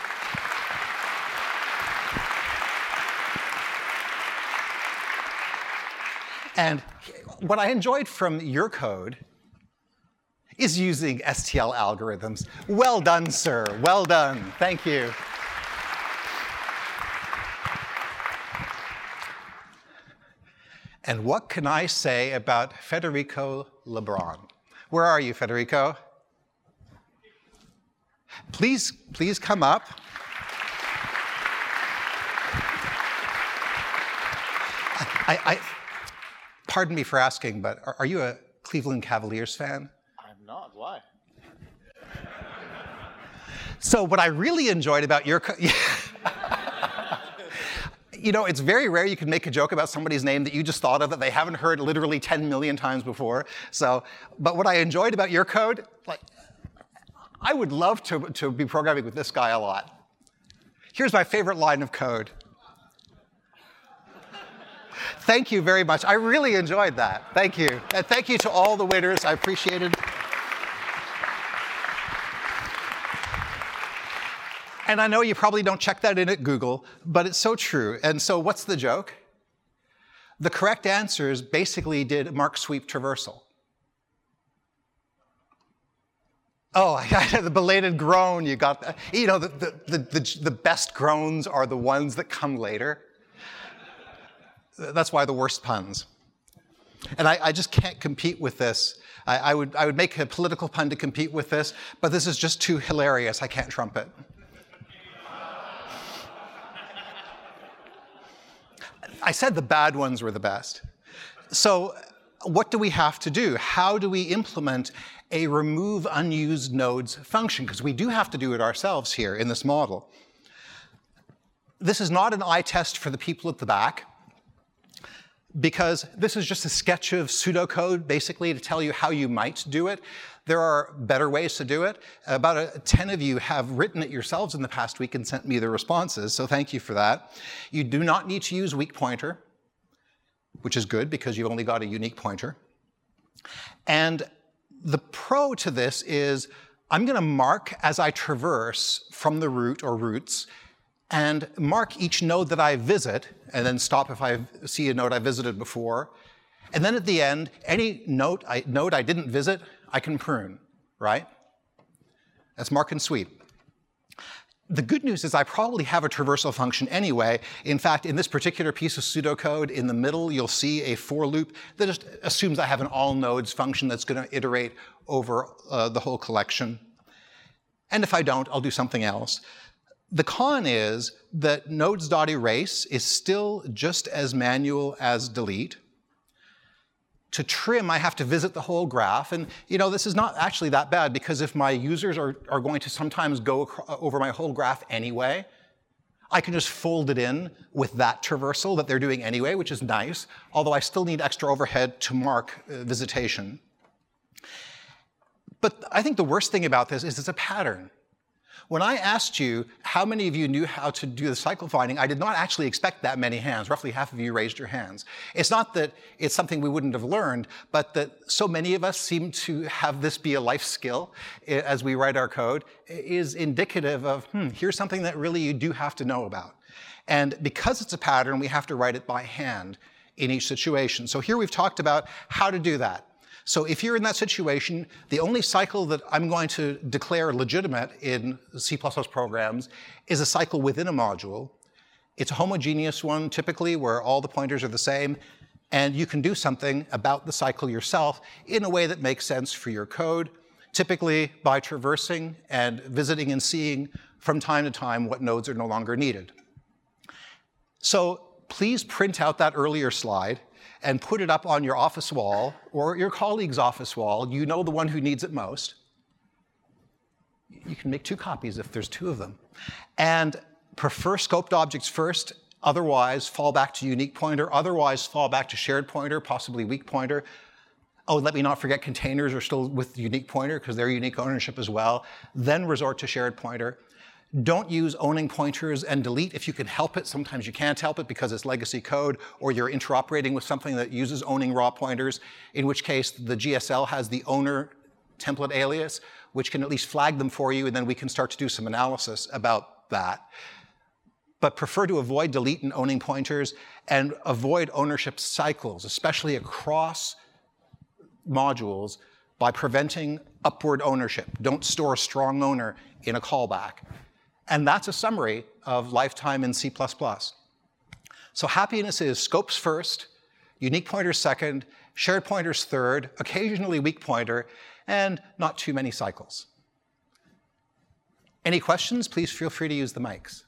And what I enjoyed from your code is using S T L algorithms. Well done, sir. Well done. Thank you. And what can I say about Federico Lebrun? Where are you, Federico? Please, please come up. I, I, pardon me for asking, but are, are you a Cleveland Cavaliers fan? I'm not. Why? So what I really enjoyed about your, co you know, it's very rare you can make a joke about somebody's name that you just thought of that they haven't heard literally ten million times before. So, but what I enjoyed about your code, like, I would love to, to be programming with this guy a lot. Here's my favorite line of code. Thank you very much. I really enjoyed that. Thank you. And thank you to all the winners. I appreciate it. And I know you probably don't check that in at Google, but it's so true. And so what's the joke? The correct answers basically did mark sweep traversal. Oh, I got the belated groan. You got that. You know, the, the, the, the, the best groans are the ones that come later. That's why the worst puns. And I, I just can't compete with this. I, I, would, I would make a political pun to compete with this, but this is just too hilarious. I can't trump it. I said the bad ones were the best. So what do we have to do? How do we implement a remove unused nodes function? Because we do have to do it ourselves here in this model. This is not an eye test for the people at the back, because this is just a sketch of pseudocode, basically, to tell you how you might do it. There are better ways to do it. About a, ten of you have written it yourselves in the past week and sent me the responses, so thank you for that. You do not need to use weak pointer, which is good because you've only got a unique pointer. And the pro to this is I'm going to mark as I traverse from the root or roots and mark each node that I visit, and then stop if I see a node I visited before. And then at the end, any node I, node I didn't visit, I can prune, right? That's mark and sweep. The good news is I probably have a traversal function anyway. In fact, in this particular piece of pseudocode, in the middle, you'll see a for loop that just assumes I have an all nodes function that's going to iterate over uh, the whole collection. And if I don't, I'll do something else. The con is that nodes.erase is still just as manual as delete. To trim, I have to visit the whole graph. And you know, this is not actually that bad, because if my users are, are going to sometimes go over my whole graph anyway, I can just fold it in with that traversal that they're doing anyway, which is nice, although I still need extra overhead to mark uh, visitation. But I think the worst thing about this is it's a pattern. When I asked you how many of you knew how to do the cycle finding, I did not actually expect that many hands. Roughly half of you raised your hands. It's not that it's something we wouldn't have learned, but that so many of us seem to have this be a life skill as we write our code is indicative of, hmm, here's something that really you do have to know about. And because it's a pattern, we have to write it by hand in each situation. So here we've talked about how to do that. So if you're in that situation, the only cycle that I'm going to declare legitimate in C plus plus programs is a cycle within a module. It's a homogeneous one, typically, where all the pointers are the same, and you can do something about the cycle yourself in a way that makes sense for your code, typically by traversing and visiting and seeing from time to time what nodes are no longer needed. So please print out that earlier slide and put it up on your office wall or your colleague's office wall. You know the one who needs it most. You can make two copies if there's two of them. And prefer scoped objects first, otherwise fall back to unique pointer, otherwise fall back to shared pointer, possibly weak pointer. Oh, let me not forget containers are still with unique pointer because they're unique ownership as well. Then resort to shared pointer. Don't use owning pointers and delete if you can help it. Sometimes you can't help it because it's legacy code or you're interoperating with something that uses owning raw pointers, in which case the G S L has the owner template alias, which can at least flag them for you, and then we can start to do some analysis about that. But prefer to avoid delete and owning pointers and avoid ownership cycles, especially across modules, by preventing upward ownership. Don't store a strong owner in a callback. And that's a summary of lifetime in C plus plus. So happiness is scopes first, unique pointers second, shared pointers third, occasionally weak pointer, and not too many cycles. Any questions? Please feel free to use the mics.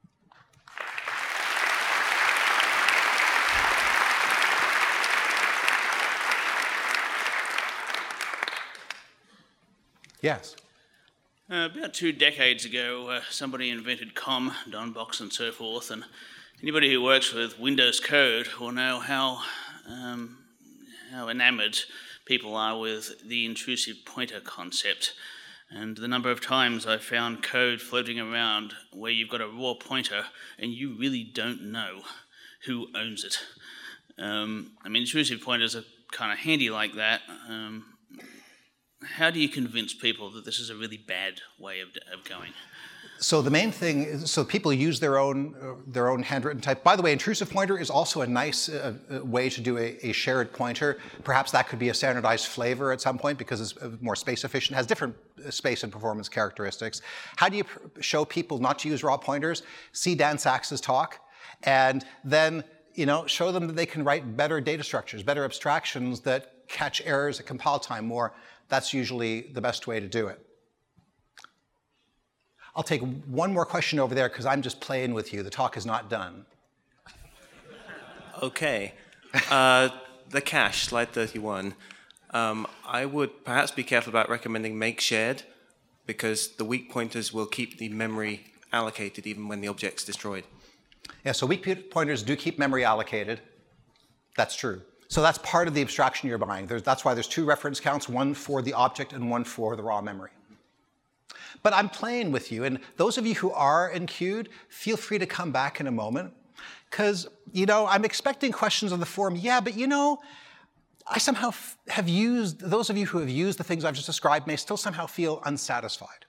Yes. Uh, about two decades ago, uh, somebody invented COM, Donbox, and so forth, and anybody who works with Windows code will know how, um, how enamored people are with the intrusive pointer concept. And the number of times I've found code floating around where you've got a raw pointer and you really don't know who owns it. Um, I mean, intrusive pointers are kind of handy like that. Um, How do you convince people that this is a really bad way of, of going? So the main thing is, so people use their own uh, their own handwritten type. By the way, intrusive pointer is also a nice uh, way to do a, a shared pointer. Perhaps that could be a standardized flavor at some point because it's more space efficient, has different space and performance characteristics. How do you pr- show people not to use raw pointers? See Dan Sachs's talk, and then you know show them that they can write better data structures, better abstractions that catch errors at compile time more. That's usually the best way to do it. I'll take one more question over there because I'm just playing with you. The talk is not done. Okay. Uh, the cache, slide thirty-one. Um, I would perhaps be careful about recommending make shared because the weak pointers will keep the memory allocated even when the object's destroyed. Yeah, so weak pointers do keep memory allocated. That's true. So that's part of the abstraction you're buying. There's, that's why there's two reference counts, one for the object and one for the raw memory. But I'm playing with you, and those of you who are enqueued, feel free to come back in a moment, because, you know, I'm expecting questions on the forum, yeah, but you know, I somehow f- have used, those of you who have used the things I've just described may still somehow feel unsatisfied.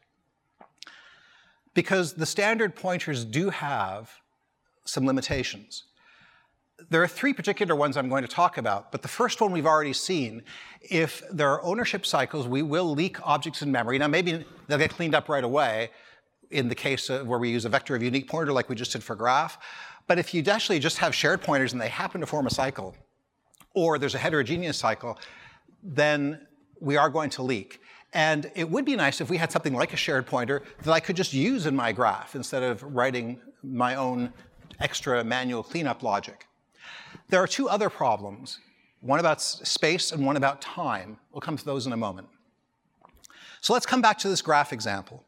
Because the standard pointers do have some limitations. There are three particular ones I'm going to talk about, but the first one we've already seen. If there are ownership cycles, we will leak objects in memory. Now, maybe they'll get cleaned up right away in the case of where we use a vector of unique pointer like we just did for graph. But if you actually just have shared pointers and they happen to form a cycle, or there's a heterogeneous cycle, then we are going to leak. And it would be nice if we had something like a shared pointer that I could just use in my graph instead of writing my own extra manual cleanup logic. There are two other problems, one about space and one about time. We'll come to those in a moment. So let's come back to this graph example.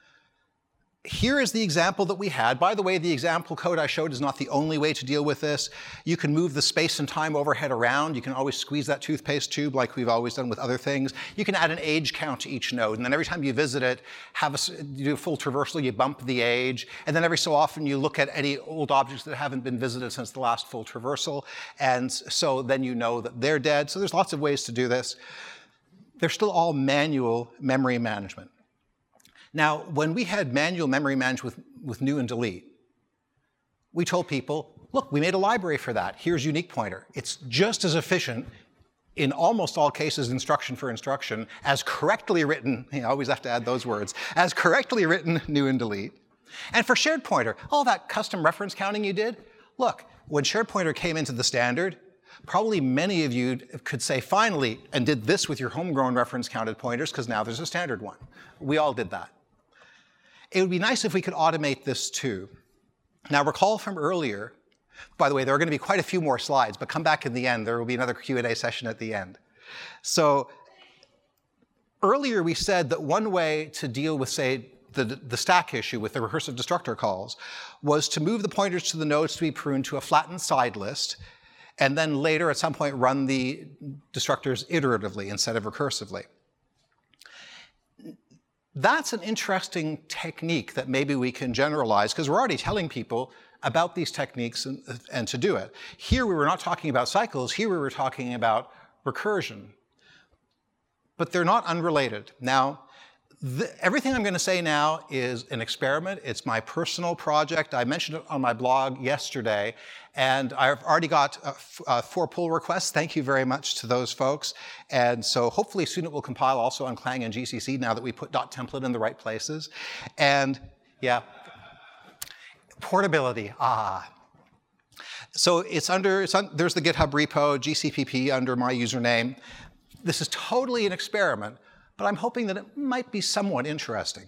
Here is the example that we had. By the way, the example code I showed is not the only way to deal with this. You can move the space and time overhead around. You can always squeeze that toothpaste tube like we've always done with other things. You can add an age count to each node, and then every time you visit it, have a, you do a full traversal, you bump the age, and then every so often you look at any old objects that haven't been visited since the last full traversal, and so then you know that they're dead. So there's lots of ways to do this. They're still all manual memory management. Now, when we had manual memory management with, with new and delete, we told people, look, we made a library for that. Here's unique pointer. It's just as efficient in almost all cases, instruction for instruction, as correctly written, you always have to add those words, as correctly written new and delete. And for shared pointer, all that custom reference counting you did, look, when shared pointer came into the standard, probably many of you could say finally, and did this with your homegrown reference counted pointers, because now there's a standard one. We all did that. It would be nice if we could automate this too. Now recall from earlier, by the way, there are going to be quite a few more slides, but come back in the end. There will be another Q and A session at the end. So earlier we said that one way to deal with, say, the, the stack issue with the recursive destructor calls was to move the pointers to the nodes to be pruned to a flattened side list, and then later at some point run the destructors iteratively instead of recursively. That's an interesting technique that maybe we can generalize, because we're already telling people about these techniques and, and to do it. Here we were not talking about cycles, here we were talking about recursion. But they're not unrelated. Now, the, everything I'm going to say now is an experiment. It's my personal project. I mentioned it on my blog yesterday, and I've already got uh, f uh, four pull requests. Thank you very much to those folks. And so hopefully soon it will compile also on Clang and G C C now that we put .template in the right places. And yeah, portability, ah. So it's under, it's un, there's the GitHub repo, G C P P under my username. This is totally an experiment, but I'm hoping that it might be somewhat interesting.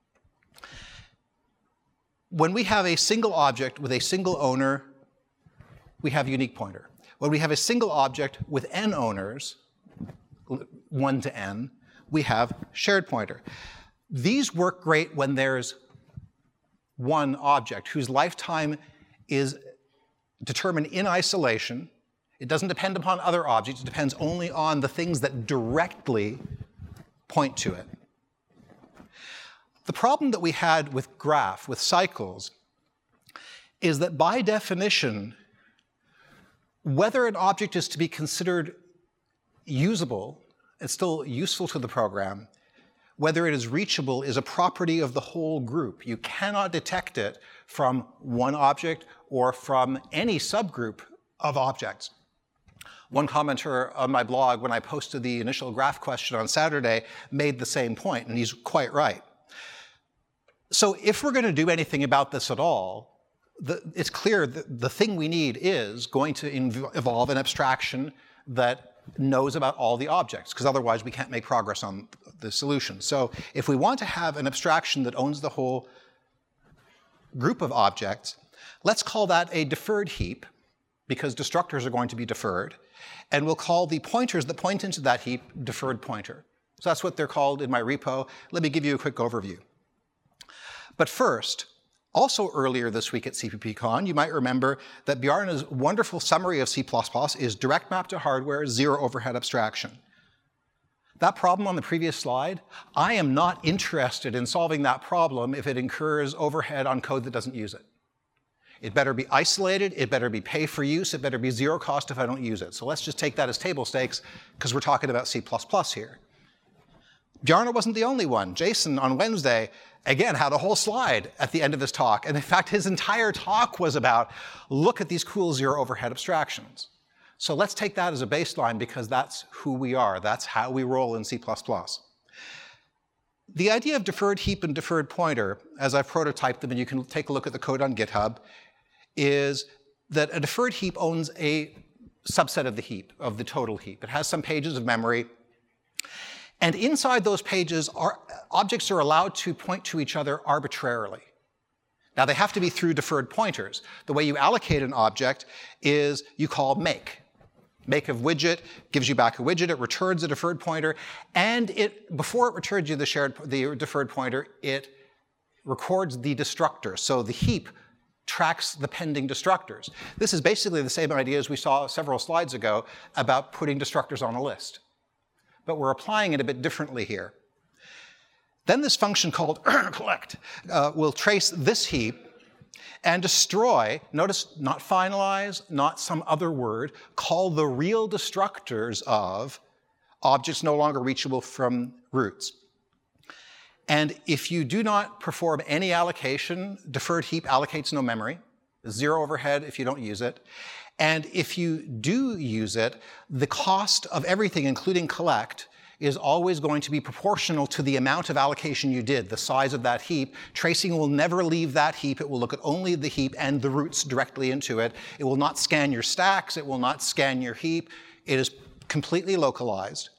When we have a single object with a single owner, we have unique pointer. When we have a single object with n owners, one to n, we have shared pointer. These work great when there's one object whose lifetime is determined in isolation. It doesn't depend upon other objects. It depends only on the things that directly point to it. The problem that we had with graph, with cycles, is that by definition, whether an object is to be considered usable, it's still useful to the program, whether it is reachable is a property of the whole group. You cannot detect it from one object or from any subgroup of objects. One commenter on my blog, when I posted the initial graph question on Saturday, made the same point, and he's quite right. So if we're going to do anything about this at all, the, it's clear that the thing we need is going to evolve an abstraction that knows about all the objects, because otherwise we can't make progress on the solution. So if we want to have an abstraction that owns the whole group of objects, let's call that a deferred heap, because destructors are going to be deferred, and we'll call the pointers that point into that heap deferred pointer. So that's what they're called in my repo. Let me give you a quick overview. But first, also earlier this week at C P P Con, you might remember that Bjarne's wonderful summary of C plus plus is direct map to hardware, zero overhead abstraction. That problem on the previous slide, I am not interested in solving that problem if it incurs overhead on code that doesn't use it. It better be isolated, it better be pay for use, it better be zero cost if I don't use it. So let's just take that as table stakes because we're talking about C plus plus here. Bjarne wasn't the only one. Jason on Wednesday, again, had a whole slide at the end of his talk. And in fact, his entire talk was about, look at these cool zero overhead abstractions. So let's take that as a baseline because that's who we are. That's how we roll in C plus plus. The idea of deferred heap and deferred pointer, as I've prototyped them, and you can take a look at the code on GitHub, is that a deferred heap owns a subset of the heap, of the total heap. It has some pages of memory. And inside those pages, are, objects are allowed to point to each other arbitrarily. Now, they have to be through deferred pointers. The way you allocate an object is you call make. Make of widget gives you back a widget. It returns a deferred pointer. And it, before it returns you the, shared, the deferred pointer, it records the destructor. So the heap tracks the pending destructors. This is basically the same idea as we saw several slides ago about putting destructors on a list. But we're applying it a bit differently here. Then this function called collect uh, will trace this heap and destroy, notice not finalize, not some other word, call the real destructors of objects no longer reachable from roots. And if you do not perform any allocation, deferred heap allocates no memory, zero overhead if you don't use it. And if you do use it, the cost of everything, including collect, is always going to be proportional to the amount of allocation you did, the size of that heap. Tracing will never leave that heap. It will look at only the heap and the roots directly into it. It will not scan your stacks. It will not scan your heap. It is completely localized.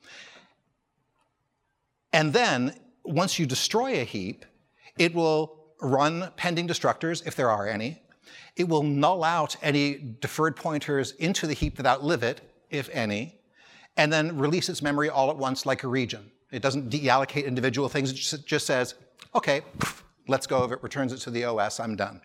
And then, once you destroy a heap, it will run pending destructors, if there are any. It will null out any deferred pointers into the heap that outlive it, if any, and then release its memory all at once like a region. It doesn't deallocate individual things. It just says, OK, let's go of it, returns it to the O S, I'm done.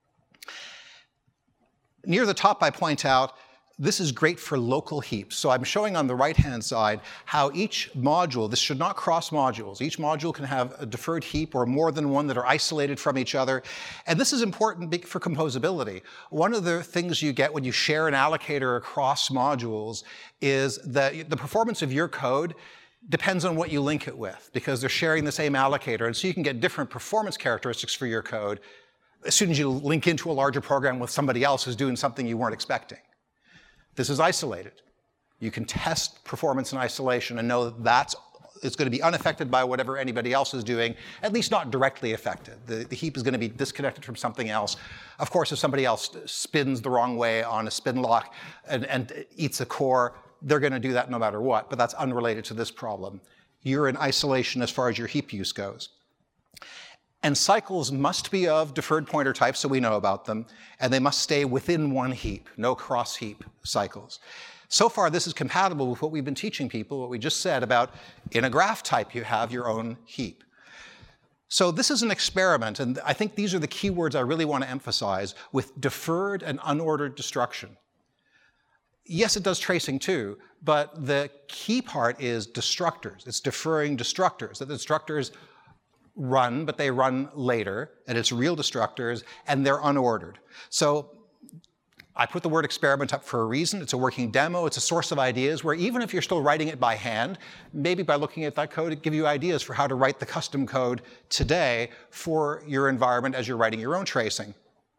Near the top, I point out, this is great for local heaps. So I'm showing on the right-hand side how each module, this should not cross modules. Each module can have a deferred heap or more than one that are isolated from each other. And this is important for composability. One of the things you get when you share an allocator across modules is that the performance of your code depends on what you link it with, because they're sharing the same allocator. And so you can get different performance characteristics for your code as soon as you link into a larger program with somebody else who's doing something you weren't expecting. This is isolated. You can test performance in isolation and know that that's, it's going to be unaffected by whatever anybody else is doing, at least not directly affected. The, the heap is going to be disconnected from something else. Of course, if somebody else spins the wrong way on a spin lock and, and eats a core, they're going to do that no matter what, but that's unrelated to this problem. You're in isolation as far as your heap use goes. And cycles must be of deferred pointer type, so we know about them, and they must stay within one heap, no cross-heap cycles. So far, this is compatible with what we've been teaching people, what we just said about in a graph type, you have your own heap. So this is an experiment, and I think these are the key words I really want to emphasize with deferred and unordered destruction. Yes, it does tracing too, but the key part is destructors. It's deferring destructors, that the destructors run, but they run later, and it's real destructors, and they're unordered. So I put the word experiment up for a reason. It's a working demo. It's a source of ideas where even if you're still writing it by hand, maybe by looking at that code, it give you ideas for how to write the custom code today for your environment as you're writing your own tracing.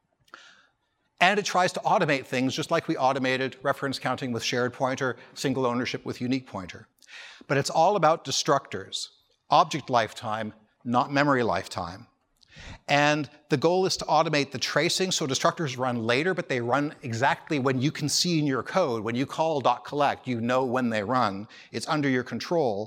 And it tries to automate things just like we automated reference counting with shared pointer, single ownership with unique pointer. But it's all about destructors, object lifetime, not memory lifetime. And the goal is to automate the tracing, so destructors run later, but they run exactly when you can see in your code. When you call .collect, you know when they run. It's under your control.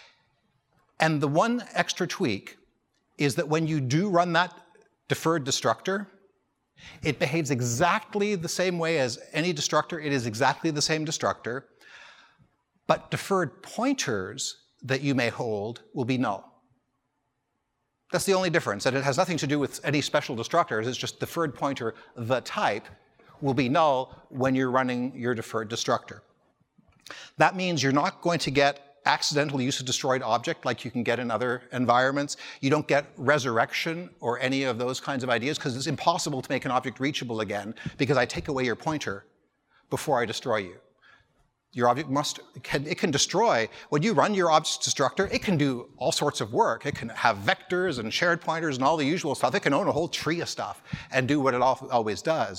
And the one extra tweak is that when you do run that deferred destructor, it behaves exactly the same way as any destructor. It is exactly the same destructor, but deferred pointers that you may hold will be null. That's the only difference, and it has nothing to do with any special destructors. It's just deferred pointer, the type, will be null when you're running your deferred destructor. That means you're not going to get accidental use of destroyed object like you can get in other environments. You don't get resurrection or any of those kinds of ideas because it's impossible to make an object reachable again because I take away your pointer before I destroy you. Your object must, it can, it can destroy, when you run your object destructor, it can do all sorts of work. It can have vectors and shared pointers and all the usual stuff. It can own a whole tree of stuff and do what it always does.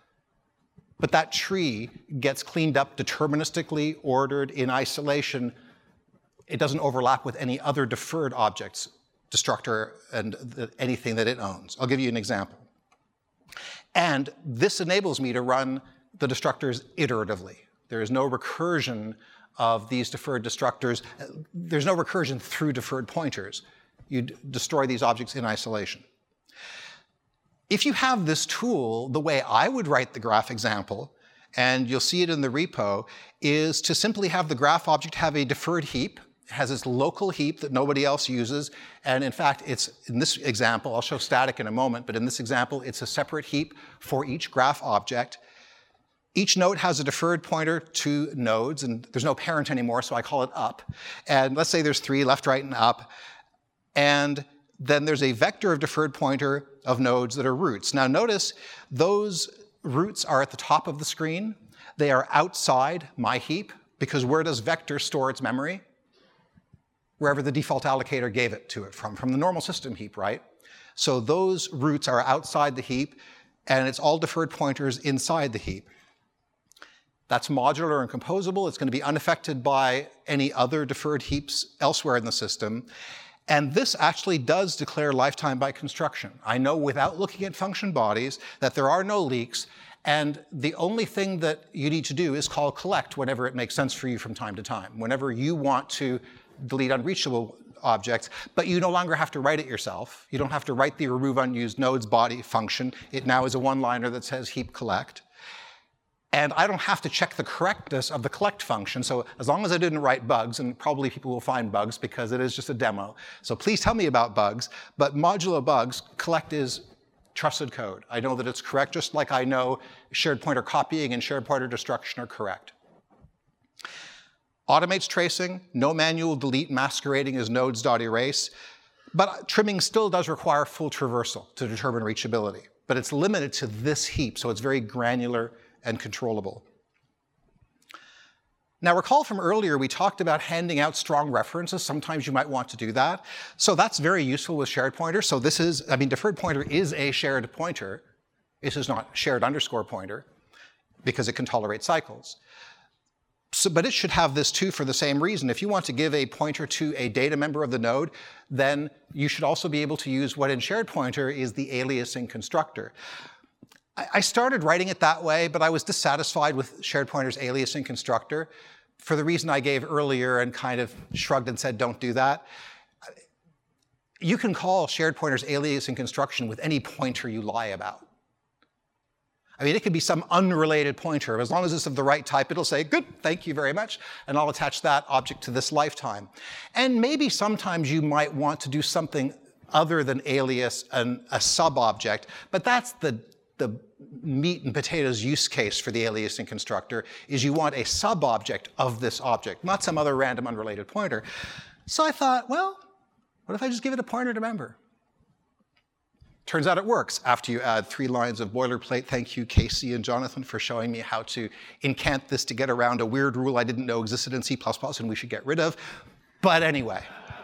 But that tree gets cleaned up deterministically, ordered in isolation. It doesn't overlap with any other deferred objects, destructor and the, anything that it owns. I'll give you an example. And this enables me to run the destructors iteratively. There is no recursion of these deferred destructors. There's no recursion through deferred pointers. You destroy these objects in isolation. If you have this tool, the way I would write the graph example, and you'll see it in the repo, is to simply have the graph object have a deferred heap. It has this local heap that nobody else uses. And in fact, it's in this example, I'll show static in a moment, but in this example, it's a separate heap for each graph object. Each node has a deferred pointer to nodes, and there's no parent anymore, so I call it up. And let's say there's three, left, right, and up. And then there's a vector of deferred pointer of nodes that are roots. Now notice those roots are at the top of the screen. They are outside my heap, because where does vector store its memory? Wherever the default allocator gave it to it from, from the normal system heap, right? So those roots are outside the heap, and it's all deferred pointers inside the heap. That's modular and composable. It's going to be unaffected by any other deferred heaps elsewhere in the system. And this actually does declare lifetime by construction. I know without looking at function bodies that there are no leaks, and the only thing that you need to do is call collect whenever it makes sense for you from time to time, whenever you want to delete unreachable objects, but you no longer have to write it yourself. You don't have to write the remove unused nodes body function. It now is a one-liner that says heap collect. And I don't have to check the correctness of the collect function. So as long as I didn't write bugs, and probably people will find bugs because it is just a demo. So please tell me about bugs. But modulo bugs, collect is trusted code. I know that it's correct, just like I know shared pointer copying and shared pointer destruction are correct. Automates tracing, no manual delete masquerading as nodes.erase. But trimming still does require full traversal to determine reachability. But it's limited to this heap, so it's very granular and controllable. Now recall from earlier we talked about handing out strong references. Sometimes you might want to do that. So that's very useful with shared pointers. So this is, I mean, deferred pointer is a shared pointer. This is not shared underscore pointer because it can tolerate cycles. So, but it should have this too for the same reason. If you want to give a pointer to a data member of the node, then you should also be able to use what in shared pointer is the aliasing constructor. I started writing it that way, but I was dissatisfied with shared pointer's aliasing constructor for the reason I gave earlier and kind of shrugged and said, don't do that. You can call shared pointer's aliasing construction with any pointer you lie about. I mean, it could be some unrelated pointer. As long as it's of the right type, it'll say, good, thank you very much, and I'll attach that object to this lifetime. And maybe sometimes you might want to do something other than alias an, a sub-object, but that's the the meat and potatoes use case for the aliasing constructor is you want a sub-object of this object, not some other random unrelated pointer. So I thought, well, what if I just give it a pointer to member? Turns out it works after you add three lines of boilerplate. Thank you, Casey and Jonathan, for showing me how to incant this to get around a weird rule I didn't know existed in C plus plus and we should get rid of. But anyway.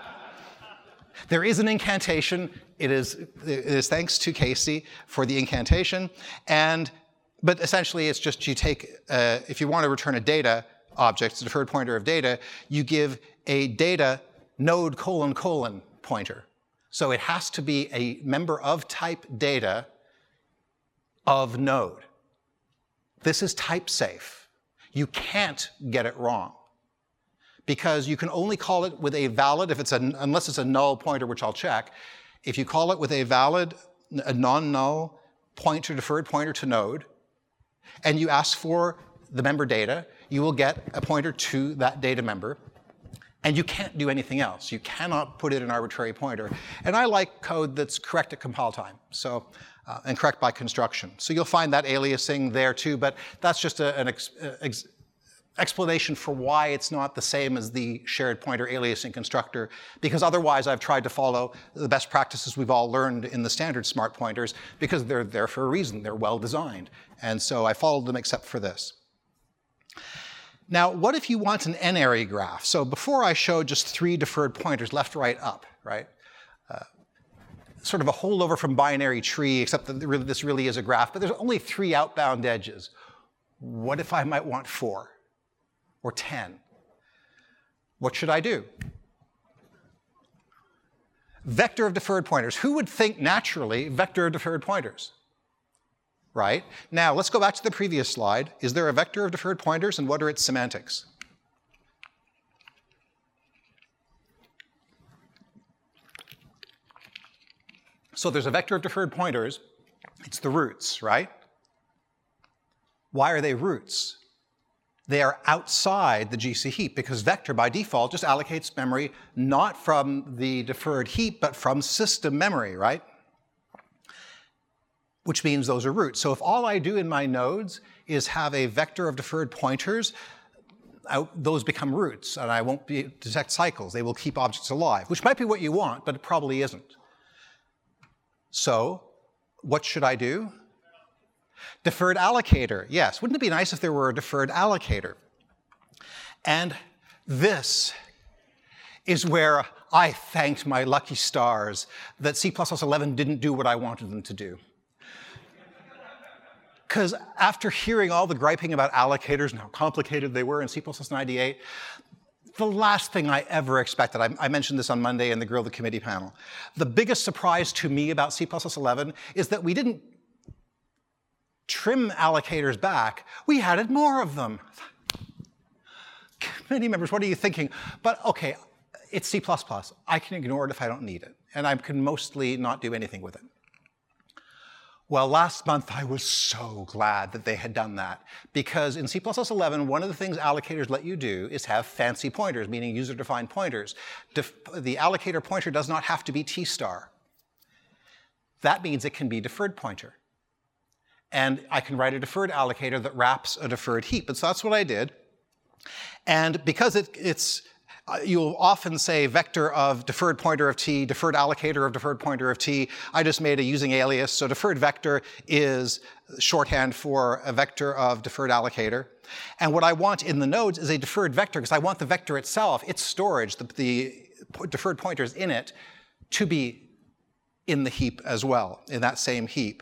There is an incantation. It is, it is thanks to Casey for the incantation. And, but essentially, it's just you take, uh, if you want to return a data object, it's a deferred pointer of data, you give a data node colon colon pointer. So it has to be a member of type data of node. This is type safe. You can't get it wrong, because you can only call it with a valid, if it's a, unless it's a null pointer, which I'll check. If you call it with a valid, a non-null pointer, deferred pointer to node, and you ask for the member data, you will get a pointer to that data member, and you can't do anything else. You cannot put in an arbitrary pointer. And I like code that's correct at compile time, so, uh, and correct by construction. So you'll find that aliasing there too, but that's just a, an ex, ex, explanation for why it's not the same as the shared pointer aliasing constructor, because otherwise I've tried to follow the best practices we've all learned in the standard smart pointers, because they're there for a reason. They're well designed. And so I followed them except for this. Now, what if you want an n-ary graph? So before I showed just three deferred pointers, left, right, up, right? Uh, sort of a holdover from binary tree, except that this really is a graph, but there's only three outbound edges. What if I might want four or ten? What should I do? Vector of deferred pointers. Who would think naturally vector of deferred pointers? Right? Now, let's go back to the previous slide. Is there a vector of deferred pointers, and what are its semantics? So there's a vector of deferred pointers. It's the roots, right? Why are they roots? They are outside the G C heap, because vector, by default, just allocates memory not from the deferred heap, but from system memory, right? Which means those are roots. So if all I do in my nodes is have a vector of deferred pointers, I, those become roots, and I won't be, detect cycles. They will keep objects alive, which might be what you want, but it probably isn't. So what should I do? Deferred allocator, yes. Wouldn't it be nice if there were a deferred allocator? And this is where I thanked my lucky stars that C plus plus eleven didn't do what I wanted them to do. Because after hearing all the griping about allocators and how complicated they were in C plus plus ninety-eight, the last thing I ever expected, I, I mentioned this on Monday in the Grill the Committee panel, the biggest surprise to me about C plus plus eleven is that we didn't trim allocators back, we added more of them. Committee members, what are you thinking? But okay, it's C plus plus. I can ignore it if I don't need it, and I can mostly not do anything with it. Well, last month I was so glad that they had done that, because in C plus plus eleven, one of the things allocators let you do is have fancy pointers, meaning user-defined pointers. Def the allocator pointer does not have to be T star. That means it can be deferred pointer. And I can write a deferred allocator that wraps a deferred heap. And so that's what I did. And because it, it's, uh, you'll often say vector of deferred pointer of t, deferred allocator of deferred pointer of t, I just made a using alias. So deferred vector is shorthand for a vector of deferred allocator. And what I want in the nodes is a deferred vector, because I want the vector itself, its storage, the, the deferred pointers in it, to be in the heap as well, in that same heap.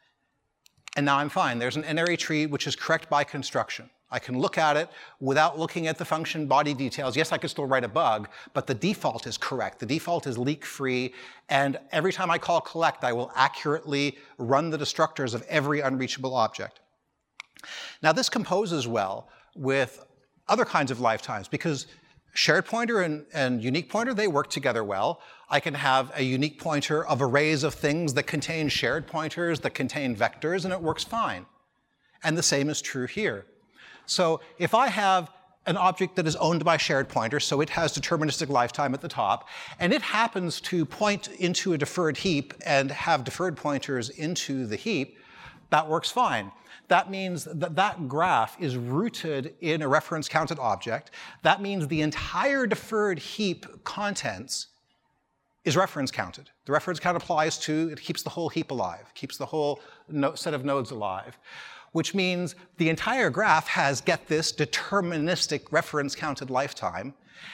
And now I'm fine. There's an n-ary tree which is correct by construction. I can look at it without looking at the function body details. Yes, I could still write a bug, but the default is correct. The default is leak-free, and every time I call collect, I will accurately run the destructors of every unreachable object. Now, this composes well with other kinds of lifetimes, because shared pointer and, and unique pointer, they work together well. I can have a unique pointer of arrays of things that contain shared pointers, that contain vectors, and it works fine. And the same is true here. So if I have an object that is owned by shared pointers, so it has deterministic lifetime at the top, and it happens to point into a deferred heap and have deferred pointers into the heap, that works fine. That means that that graph is rooted in a reference counted object. That means the entire deferred heap contents is reference counted. The reference count applies to, it keeps the whole heap alive, keeps the whole no set of nodes alive, which means the entire graph has, get this, deterministic reference counted lifetime,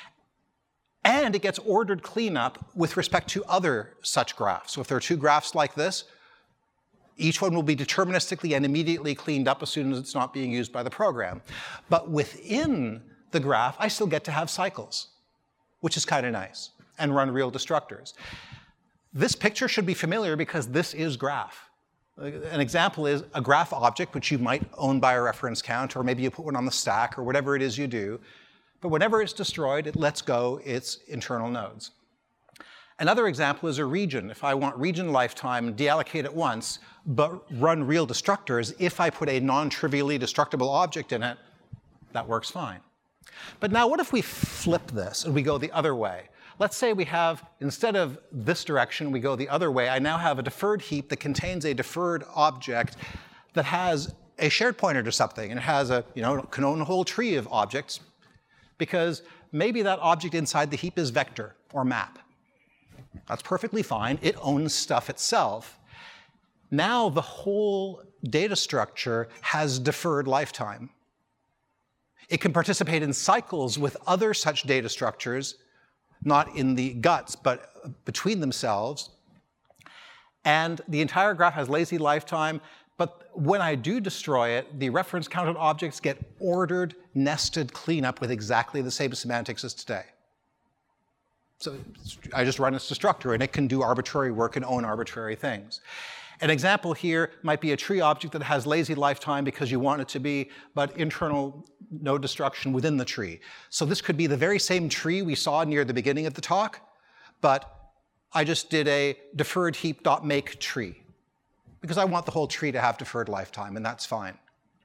and it gets ordered cleanup with respect to other such graphs. So if there are two graphs like this, each one will be deterministically and immediately cleaned up as soon as it's not being used by the program. But within the graph, I still get to have cycles, which is kind of nice, and run real destructors. This picture should be familiar because this is graph. An example is a graph object, which you might own by a reference count, or maybe you put one on the stack, or whatever it is you do. But whenever it's destroyed, it lets go its internal nodes. Another example is a region. If I want region lifetime, deallocate it once, but run real destructors, if I put a non-trivially destructible object in it, that works fine. But now what if we flip this and we go the other way? Let's say we have, instead of this direction, we go the other way. I now have a deferred heap that contains a deferred object that has a shared pointer to something, and it has a, you know, can own a whole tree of objects, because maybe that object inside the heap is vector or map. That's perfectly fine. It owns stuff itself. Now the whole data structure has deferred lifetime. It can participate in cycles with other such data structures, not in the guts, but between themselves. And the entire graph has lazy lifetime, but when I do destroy it, the reference counted objects get ordered, nested cleanup with exactly the same semantics as today. So I just run its destructor, and it can do arbitrary work and own arbitrary things. An example here might be a tree object that has lazy lifetime because you want it to be, but internal node destruction within the tree. So this could be the very same tree we saw near the beginning of the talk, but I just did a deferred heap.make tree because I want the whole tree to have deferred lifetime, and that's fine.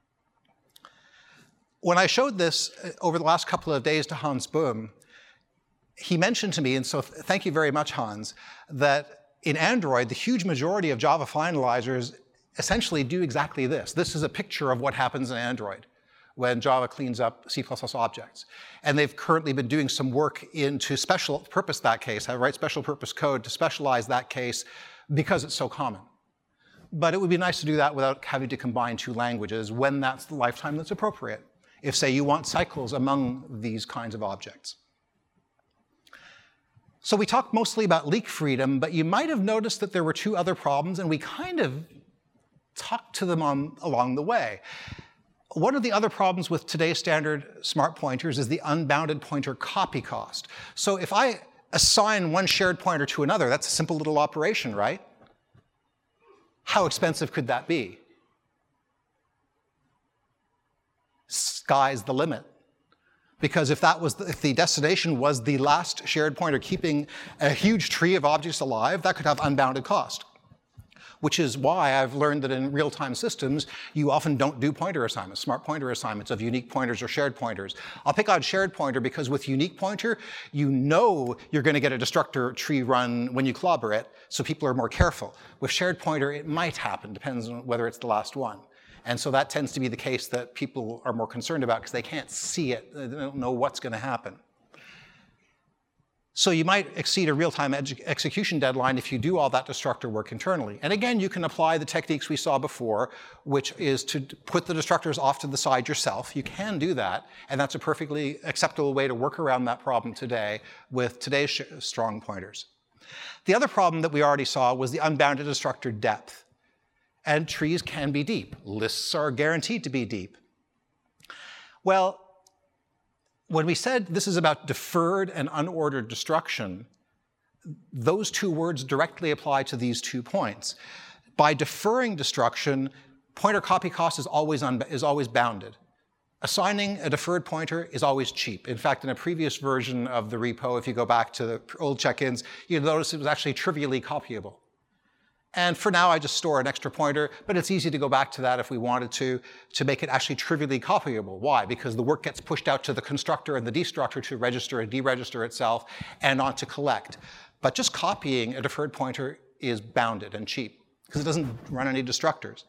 When I showed this over the last couple of days to Hans Bohm, he mentioned to me, and so thank you very much, Hans, that in Android, the huge majority of Java finalizers essentially do exactly this. This is a picture of what happens in Android when Java cleans up C plus plus objects. And they've currently been doing some work into special purpose that case. I write special purpose code to specialize that case because it's so common. But it would be nice to do that without having to combine two languages when that's the lifetime that's appropriate. If, say, you want cycles among these kinds of objects. So we talked mostly about leak freedom, but you might have noticed that there were two other problems, and we kind of talked to them on, along the way. One of the other problems with today's standard smart pointers is the unbounded pointer copy cost. So if I assign one shared pointer to another, that's a simple little operation, right? How expensive could that be? Sky's the limit. Because if that was the, if the destination was the last shared pointer keeping a huge tree of objects alive, that could have unbounded cost. Which is why I've learned that in real-time systems, you often don't do pointer assignments, smart pointer assignments of unique pointers or shared pointers. I'll pick on shared pointer because with unique pointer, you know you're going to get a destructor tree run when you clobber it, so people are more careful. With shared pointer, it might happen, depends on whether it's the last one. And so that tends to be the case that people are more concerned about because they can't see it. They don't know what's going to happen. So you might exceed a real-time execution deadline if you do all that destructor work internally. And again, you can apply the techniques we saw before, which is to put the destructors off to the side yourself. You can do that, and that's a perfectly acceptable way to work around that problem today with today's strong pointers. The other problem that we already saw was the unbounded destructor depth. And trees can be deep. Lists are guaranteed to be deep. Well, when we said this is about deferred and unordered destruction, those two words directly apply to these two points. By deferring destruction, pointer copy cost is always, is always bounded. Assigning a deferred pointer is always cheap. In fact, in a previous version of the repo, if you go back to the old check-ins, you'll notice it was actually trivially copyable. And for now, I just store an extra pointer, but it's easy to go back to that if we wanted to, to make it actually trivially copyable. Why? Because the work gets pushed out to the constructor and the destructor to register and deregister itself and on to collect. But just copying a deferred pointer is bounded and cheap because it doesn't run any destructors.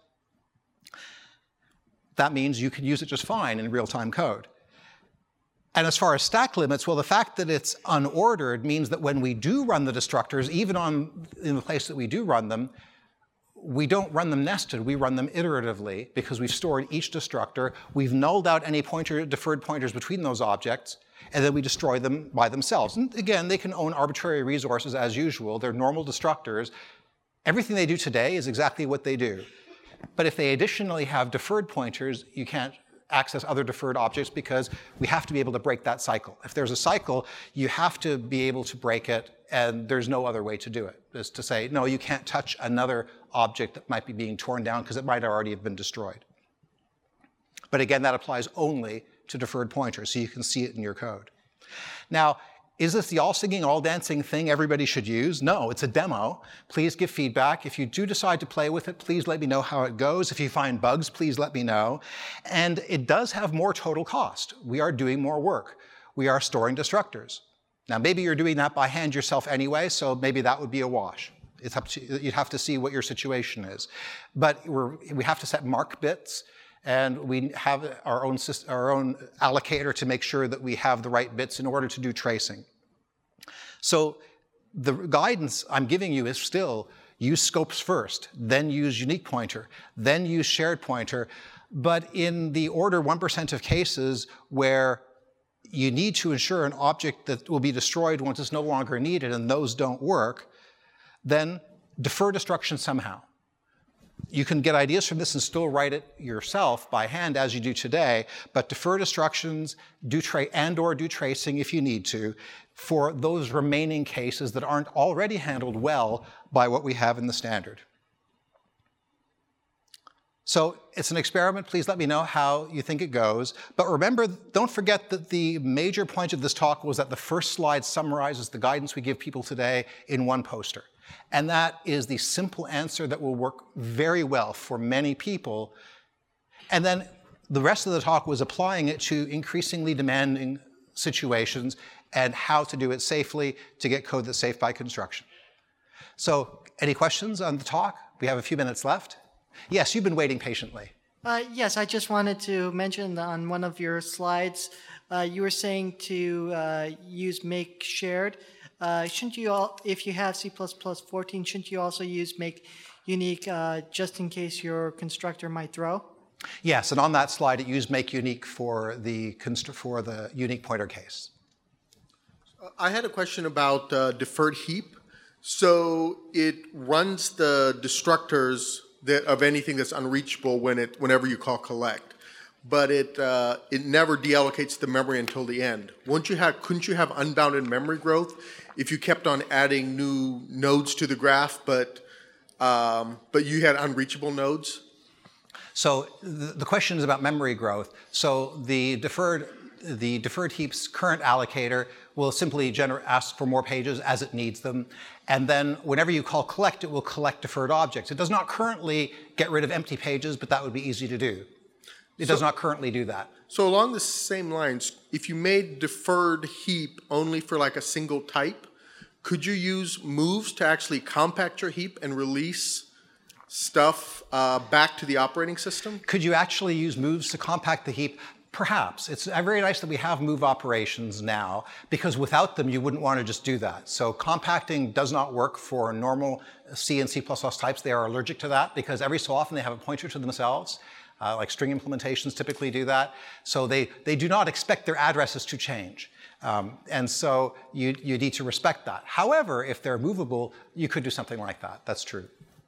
That means you can use it just fine in real-time code. And as far as stack limits, well, the fact that it's unordered means that when we do run the destructors, even on, in the place that we do run them, we don't run them nested, we run them iteratively because we've stored each destructor, we've nulled out any pointer, deferred pointers between those objects, and then we destroy them by themselves. And again, they can own arbitrary resources as usual. They're normal destructors. Everything they do today is exactly what they do. But if they additionally have deferred pointers, you can't access other deferred objects because we have to be able to break that cycle. If there's a cycle, you have to be able to break it, and there's no other way to do it. Is to say, no, you can't touch another object that might be being torn down because it might already have been destroyed. But again, that applies only to deferred pointers, so you can see it in your code. Now, is this the all-singing, all-dancing thing everybody should use? No, it's a demo. Please give feedback. If you do decide to play with it, please let me know how it goes. If you find bugs, please let me know. And it does have more total cost. We are doing more work. We are storing destructors. Now, maybe you're doing that by hand yourself anyway, so maybe that would be a wash. It's up to, you'd have to see what your situation is. But we're, we have to set mark bits, And we have our own, our own allocator to make sure that we have the right bits in order to do tracing. So the guidance I'm giving you is still use scopes first, then use unique pointer, then use shared pointer. But in the order one percent of cases where you need to ensure an object that will be destroyed once it's no longer needed and those don't work, then defer destruction somehow. You can get ideas from this and still write it yourself by hand as you do today, but defer destructions do tra and or do tracing if you need to for those remaining cases that aren't already handled well by what we have in the standard. So it's an experiment. Please let me know how you think it goes. But remember, don't forget that the major point of this talk was that the first slide summarizes the guidance we give people today in one poster. And that is the simple answer that will work very well for many people. And then the rest of the talk was applying it to increasingly demanding situations and how to do it safely to get code that's safe by construction. So any questions on the talk? We have a few minutes left. Yes, you've been waiting patiently. Uh, yes, I just wanted to mention on one of your slides, uh, you were saying to uh, use make shared. Uh, shouldn't you all, if you have C plus plus fourteen, shouldn't you also use make unique uh, just in case your constructor might throw? Yes, and on that slide it used make unique for the, for the unique pointer case. I had a question about uh, deferred heap. So it runs the destructors that, of anything that's unreachable when it, whenever you call collect, but it uh, it never deallocates the memory until the end. Wouldn't you have, couldn't you have unbounded memory growth if you kept on adding new nodes to the graph, but um, but you had unreachable nodes? So the, the question is about memory growth. So the deferred the deferred heap's current allocator will simply gener ask for more pages as it needs them. And then whenever you call collect, it will collect deferred objects. It does not currently get rid of empty pages, but that would be easy to do. It so, does not currently do that. So along the same lines, if you made deferred heap only for like a single type, could you use moves to actually compact your heap and release stuff uh, back to the operating system? Could you actually use moves to compact the heap? Perhaps. It's very nice that we have move operations now, because without them you wouldn't want to just do that. So compacting does not work for normal C and C plus plus types. They are allergic to that because every so often they have a pointer to themselves. Uh, like string implementations typically do that. So they, they do not expect their addresses to change. Um, and so you, you need to respect that. However, if they're movable, you could do something like that. That's true.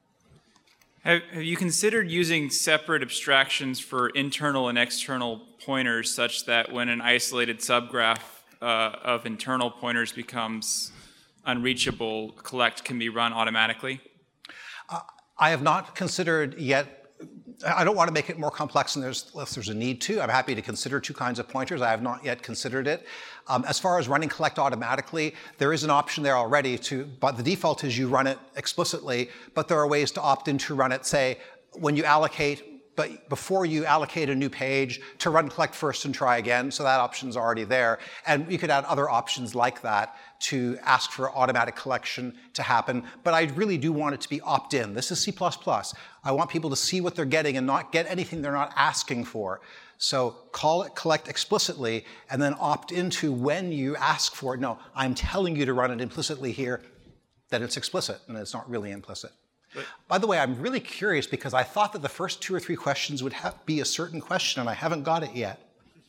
Have, have you considered using separate abstractions for internal and external pointers such that when an isolated subgraph uh, of internal pointers becomes unreachable, collect can be run automatically? Uh, I have not considered yet. I don't want to make it more complex unless there's, there's a need to. I'm happy to consider two kinds of pointers. I have not yet considered it. Um, as far as running collect automatically, there is an option there already to, but the default is you run it explicitly, but there are ways to opt in to run it, say, when you allocate, but before you allocate a new page, to run collect first and try again, so that option's already there. And you could add other options like that to ask for automatic collection to happen, but I really do want it to be opt-in. This is C plus plus. I want people to see what they're getting and not get anything they're not asking for. So call it collect explicitly and then opt into when you ask for it. No, I'm telling you to run it implicitly here, that it's explicit and it's not really implicit. But, by the way, I'm really curious because I thought that the first two or three questions would have, be a certain question and I haven't got it yet.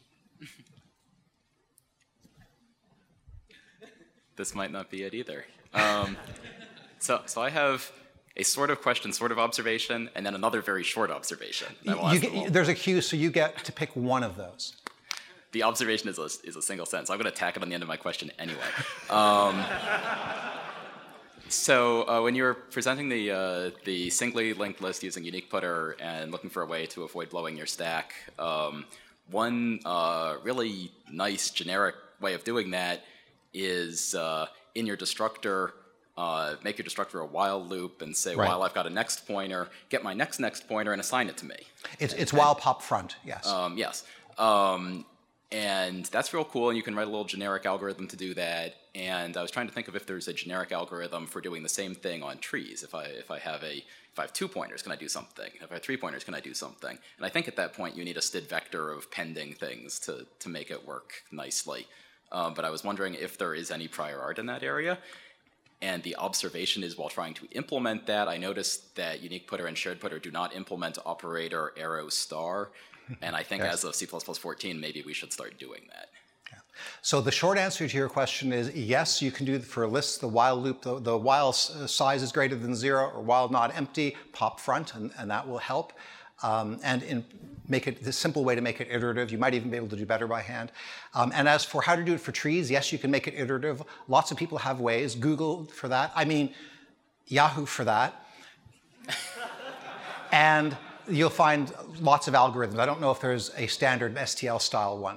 This might not be it either. Um, so, so I have a sort of question, sort of observation, and then another very short observation. You get, there's a cue, so you get to pick one of those. The observation is a, is a single sentence. I'm going to tack it on the end of my question anyway. Um, so uh, when you were presenting the, uh, the singly linked list using unique putter and looking for a way to avoid blowing your stack, um, one uh, really nice generic way of doing that is uh, in your destructor, uh, make your destructor a while loop and say, right. While I've got a next pointer, get my next next pointer and assign it to me. It's, it's while pop front, yes. Um, yes. Um, And that's real cool, and you can write a little generic algorithm to do that. And I was trying to think of if there's a generic algorithm for doing the same thing on trees. If I if I have a if I have two pointers, can I do something? If I have three pointers, can I do something? And I think at that point you need a std vector of pending things to to make it work nicely. Um, but I was wondering if there is any prior art in that area. And the observation is, while trying to implement that, I noticed that unique putter and shared putter do not implement operator arrow star. And I think Yes. as of C plus plus fourteen, maybe we should start doing that. So the short answer to your question is yes, you can do for lists the while loop, the, the while s- size is greater than zero or while not empty, pop front, and, and that will help. Um, and in, make it the simple way to make it iterative. You might even be able to do better by hand. Um, and as for how to do it for trees, yes, you can make it iterative. Lots of people have ways. Google for that. I mean, Yahoo for that. And you'll find lots of algorithms. I don't know if there's a standard S T L style one.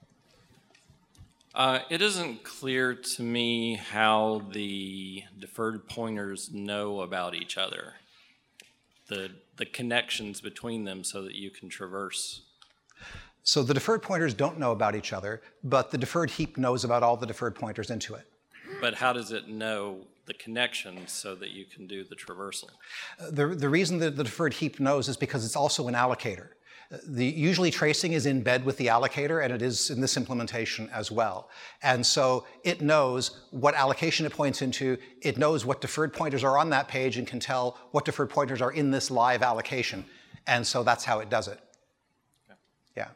Uh, it isn't clear to me how the deferred pointers know about each other, the, the connections between them so that you can traverse. So the deferred pointers don't know about each other, but the deferred heap knows about all the deferred pointers into it. But how does it know the connections so that you can do the traversal? Uh, The, the reason that the deferred heap knows is because it's also an allocator. Uh, The, usually tracing is in bed with the allocator, and it is in this implementation as well. And so it knows what allocation it points into, it knows what deferred pointers are on that page and can tell what deferred pointers are in this live allocation. And so that's how it does it. Okay. Yeah.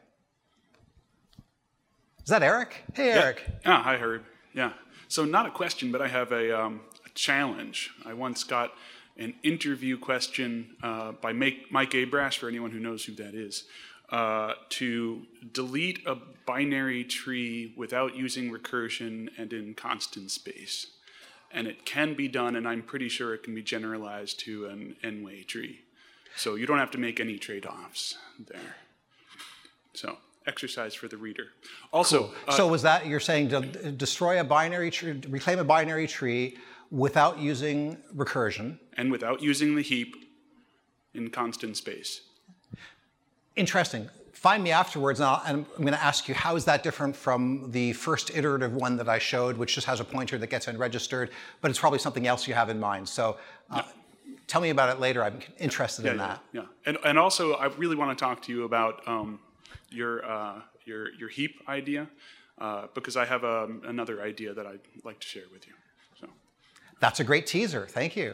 Is that Eric? Hey, Eric. Yeah. Ah, hi, Herb. Yeah. So not a question, but I have a, um, a challenge. I once got an interview question uh, by Mike, Mike Abrash, for anyone who knows who that is, uh, to delete a binary tree without using recursion and in constant space. And it can be done, and I'm pretty sure it can be generalized to an n-way tree. So you don't have to make any trade-offs there. So exercise for the reader. Also, Cool. uh, So was that, you're saying to destroy a binary tree, reclaim a binary tree without using recursion? and without using the heap in constant space. Interesting. Find me afterwards, and, I'll, and I'm going to ask you, how is that different from the first iterative one that I showed, which just has a pointer that gets unregistered, but it's probably something else you have in mind. So uh, yeah. Tell me about it later. I'm interested Yeah, in yeah, that. yeah. And, and also, I really want to talk to you about um, your, uh, your, your heap idea, uh, because I have um, another idea that I'd like to share with you. So. That's a great teaser. Thank you.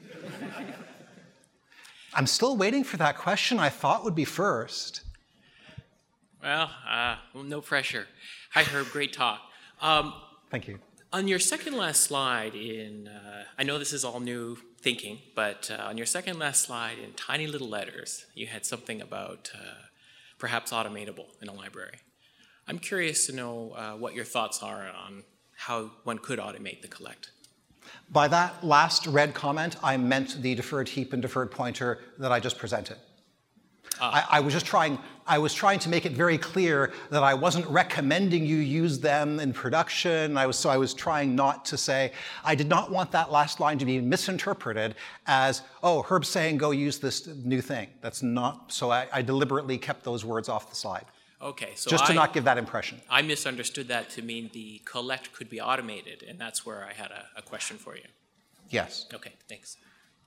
I'm still waiting for that question I thought would be first. Well, uh, well no pressure. Hi, Herb. Great talk. Um, Thank you. On your second last slide in, uh, I know this is all new thinking, but uh, on your second last slide in tiny little letters, you had something about uh, perhaps automatable in a library. I'm curious to know uh, what your thoughts are on how one could automate the collect. By that last red comment, I meant the deferred heap and deferred pointer that I just presented. I, I was just trying, I was trying to make it very clear that I wasn't recommending you use them in production. I was, so I was trying not to say, I did not want that last line to be misinterpreted as, oh, Herb's saying go use this new thing. That's not, so I, I deliberately kept those words off the slide. Okay, so just to I, not give that impression. I misunderstood that to mean the collect could be automated, and that's where I had a, a question for you. Yes. Okay, thanks.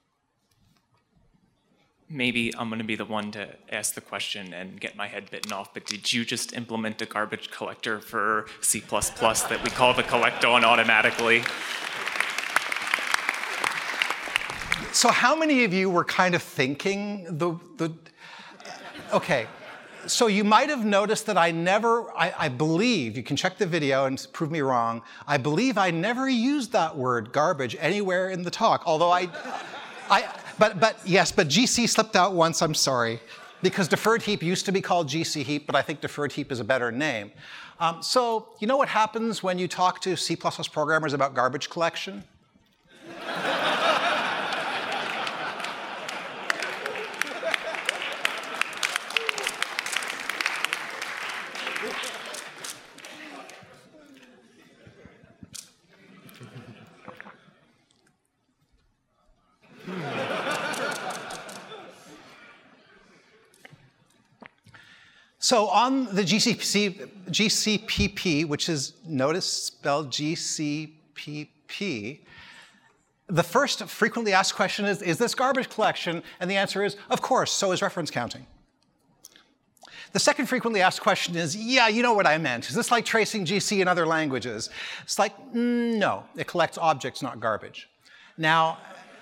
Maybe I'm going to be the one to ask the question and get my head bitten off, but did you just implement a garbage collector for C plus plus that we call the collect on automatically? So how many of you were kind of thinking the, the okay, so you might have noticed that I never, I, I believe, you can check the video and prove me wrong, I believe I never used that word garbage anywhere in the talk, although I, I But, but yes, but G C slipped out once, I'm sorry, because deferred heap used to be called G C heap, but I think deferred heap is a better name. Um, so you know what happens when you talk to C plus plus programmers about garbage collection? So on the G C P C, G C P P, which is, notice, spelled G C P P, the first frequently asked question is, is this garbage collection? And the answer is, of course, so is reference counting. The second frequently asked question is, yeah, you know what I meant. Is this like tracing G C in other languages? It's like, mm, no, it collects objects, not garbage. Now,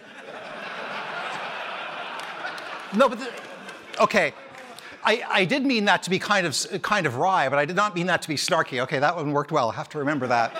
no, but, the, okay. I, I did mean that to be kind of, kind of wry, but I did not mean that to be snarky. Okay, that one worked well. I have to remember that.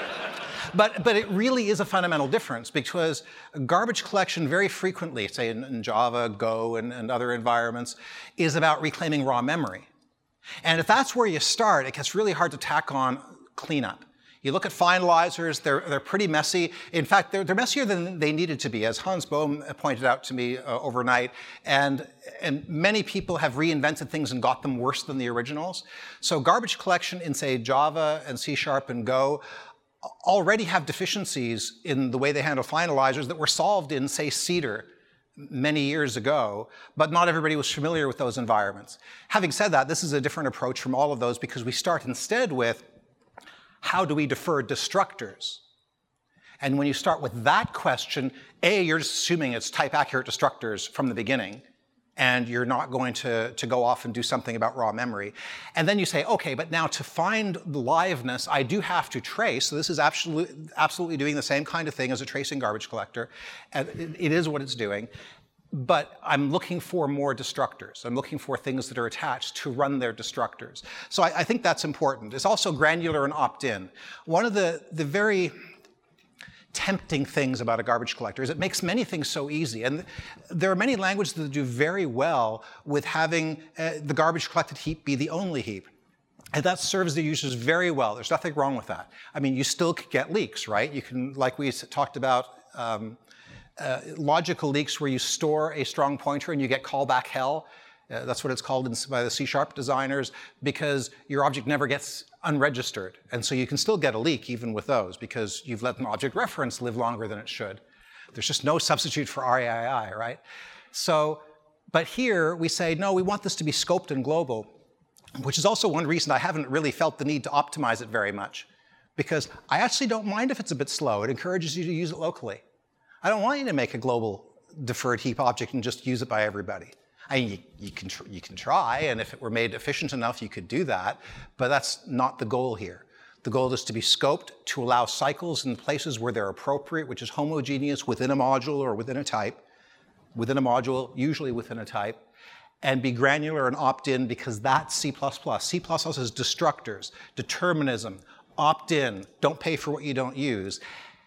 But, but it really is a fundamental difference because garbage collection very frequently, say in, in Java, Go, and, and other environments, is about reclaiming raw memory. And if that's where you start, it gets really hard to tack on cleanup. You look at finalizers, they're, they're pretty messy. In fact, they're, they're messier than they needed to be, as Hans Bohm pointed out to me uh, overnight. And, and many people have reinvented things and got them worse than the originals. So garbage collection in, say, Java and C Sharp and Go already have deficiencies in the way they handle finalizers that were solved in, say, Cedar many years ago, but not everybody was familiar with those environments. Having said that, this is a different approach from all of those because we start instead with how do we defer destructors? And when you start with that question, A, you're just assuming it's type-accurate destructors from the beginning, and you're not going to, to go off and do something about raw memory. And then you say, okay, but now to find the liveness, I do have to trace. So this is absolutely, absolutely doing the same kind of thing as a tracing garbage collector. And it, it is what it's doing. But I'm looking for more destructors. I'm looking for things that are attached to run their destructors. So I, I think that's important. It's also granular and opt-in. One of the, the very tempting things about a garbage collector is it makes many things so easy. And there are many languages that do very well with having uh, the garbage collected heap be the only heap. And that serves the users very well. There's nothing wrong with that. I mean, you still could get leaks, right? You can, like we talked about, um, uh, logical leaks where you store a strong pointer and you get callback hell. Uh, that's what it's called in, by the C Sharp designers, because your object never gets unregistered. And so you can still get a leak even with those because you've let an object reference live longer than it should. There's just no substitute for R A I I, right? So, but here we say, no, we want this to be scoped and global, which is also one reason I haven't really felt the need to optimize it very much, because I actually don't mind if it's a bit slow. It encourages you to use it locally. I don't want you to make a global deferred heap object and just use it by everybody. I mean, you, you, can tr you can try, and if it were made efficient enough, you could do that, but that's not the goal here. The goal is to be scoped to allow cycles in places where they're appropriate, which is homogeneous within a module or within a type, within a module, usually within a type, and be granular and opt-in because that's C plus plus. C plus plus is destructors, determinism, opt-in, don't pay for what you don't use.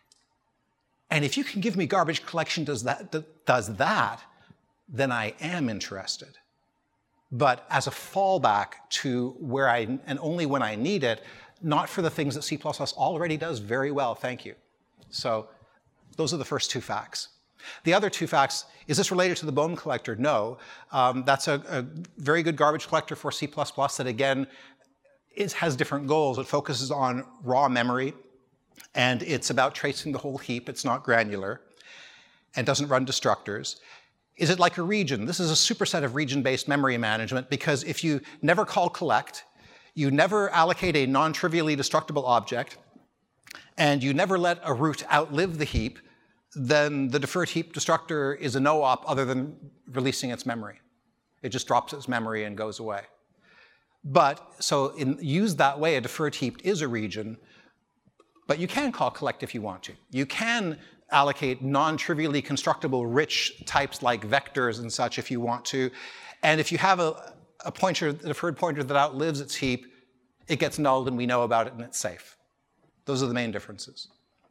And if you can give me garbage collection does that, does that, then I am interested. But as a fallback to where I, and only when I need it, not for the things that C plus plus already does very well, thank you. So those are the first two facts. The other two facts, is this related to the Bohm collector? No. Um, that's a, a very good garbage collector for C plus plus that, again, is, has different goals. It focuses on raw memory, and it's about tracing the whole heap. It's not granular, and doesn't run destructors. Is it like a region? This is a superset of region-based memory management because if you never call collect, you never allocate a non-trivially destructible object, and you never let a root outlive the heap, then the deferred heap destructor is a no-op other than releasing its memory. It just drops its memory and goes away. But, so in, used that way, a deferred heap is a region, but you can call collect if you want to. You can allocate non-trivially constructible rich types like vectors and such if you want to. And if you have a, a pointer, a deferred pointer that outlives its heap, it gets nulled and we know about it and it's safe. Those are the main differences.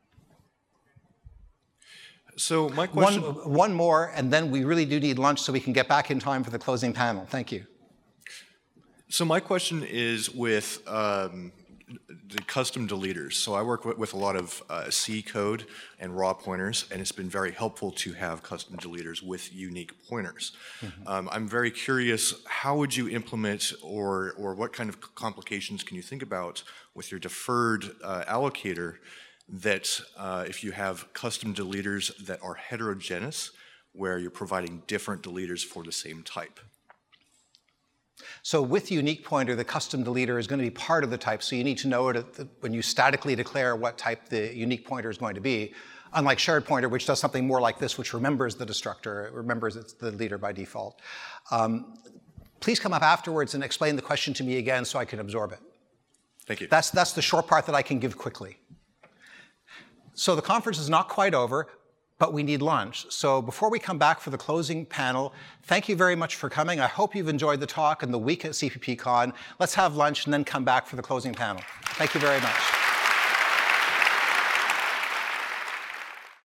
So my question... One, one more, and then we really do need lunch so we can get back in time for the closing panel. Thank you. So my question is with um, the custom deleters. So I work with, with a lot of uh, C code and raw pointers, and it's been very helpful to have custom deleters with unique pointers. Mm-hmm. um, I'm very curious, how would you implement, or, or what kind of complications can you think about with your deferred uh, allocator that uh, if you have custom deleters that are heterogeneous, where you're providing different deleters for the same type? So with unique pointer, the custom deleter is going to be part of the type, so you need to know it at the, when you statically declare what type the unique pointer is going to be, unlike shared pointer, which does something more like this, which remembers the destructor, it remembers it's the deleter by default. Um, please come up afterwards and explain the question to me again so I can absorb it. Thank you. That's, that's the short part that I can give quickly. So the conference is not quite over, but we need lunch. So before we come back for the closing panel, thank you very much for coming. I hope you've enjoyed the talk and the week at C P P Con. Let's have lunch and then come back for the closing panel. Thank you very much.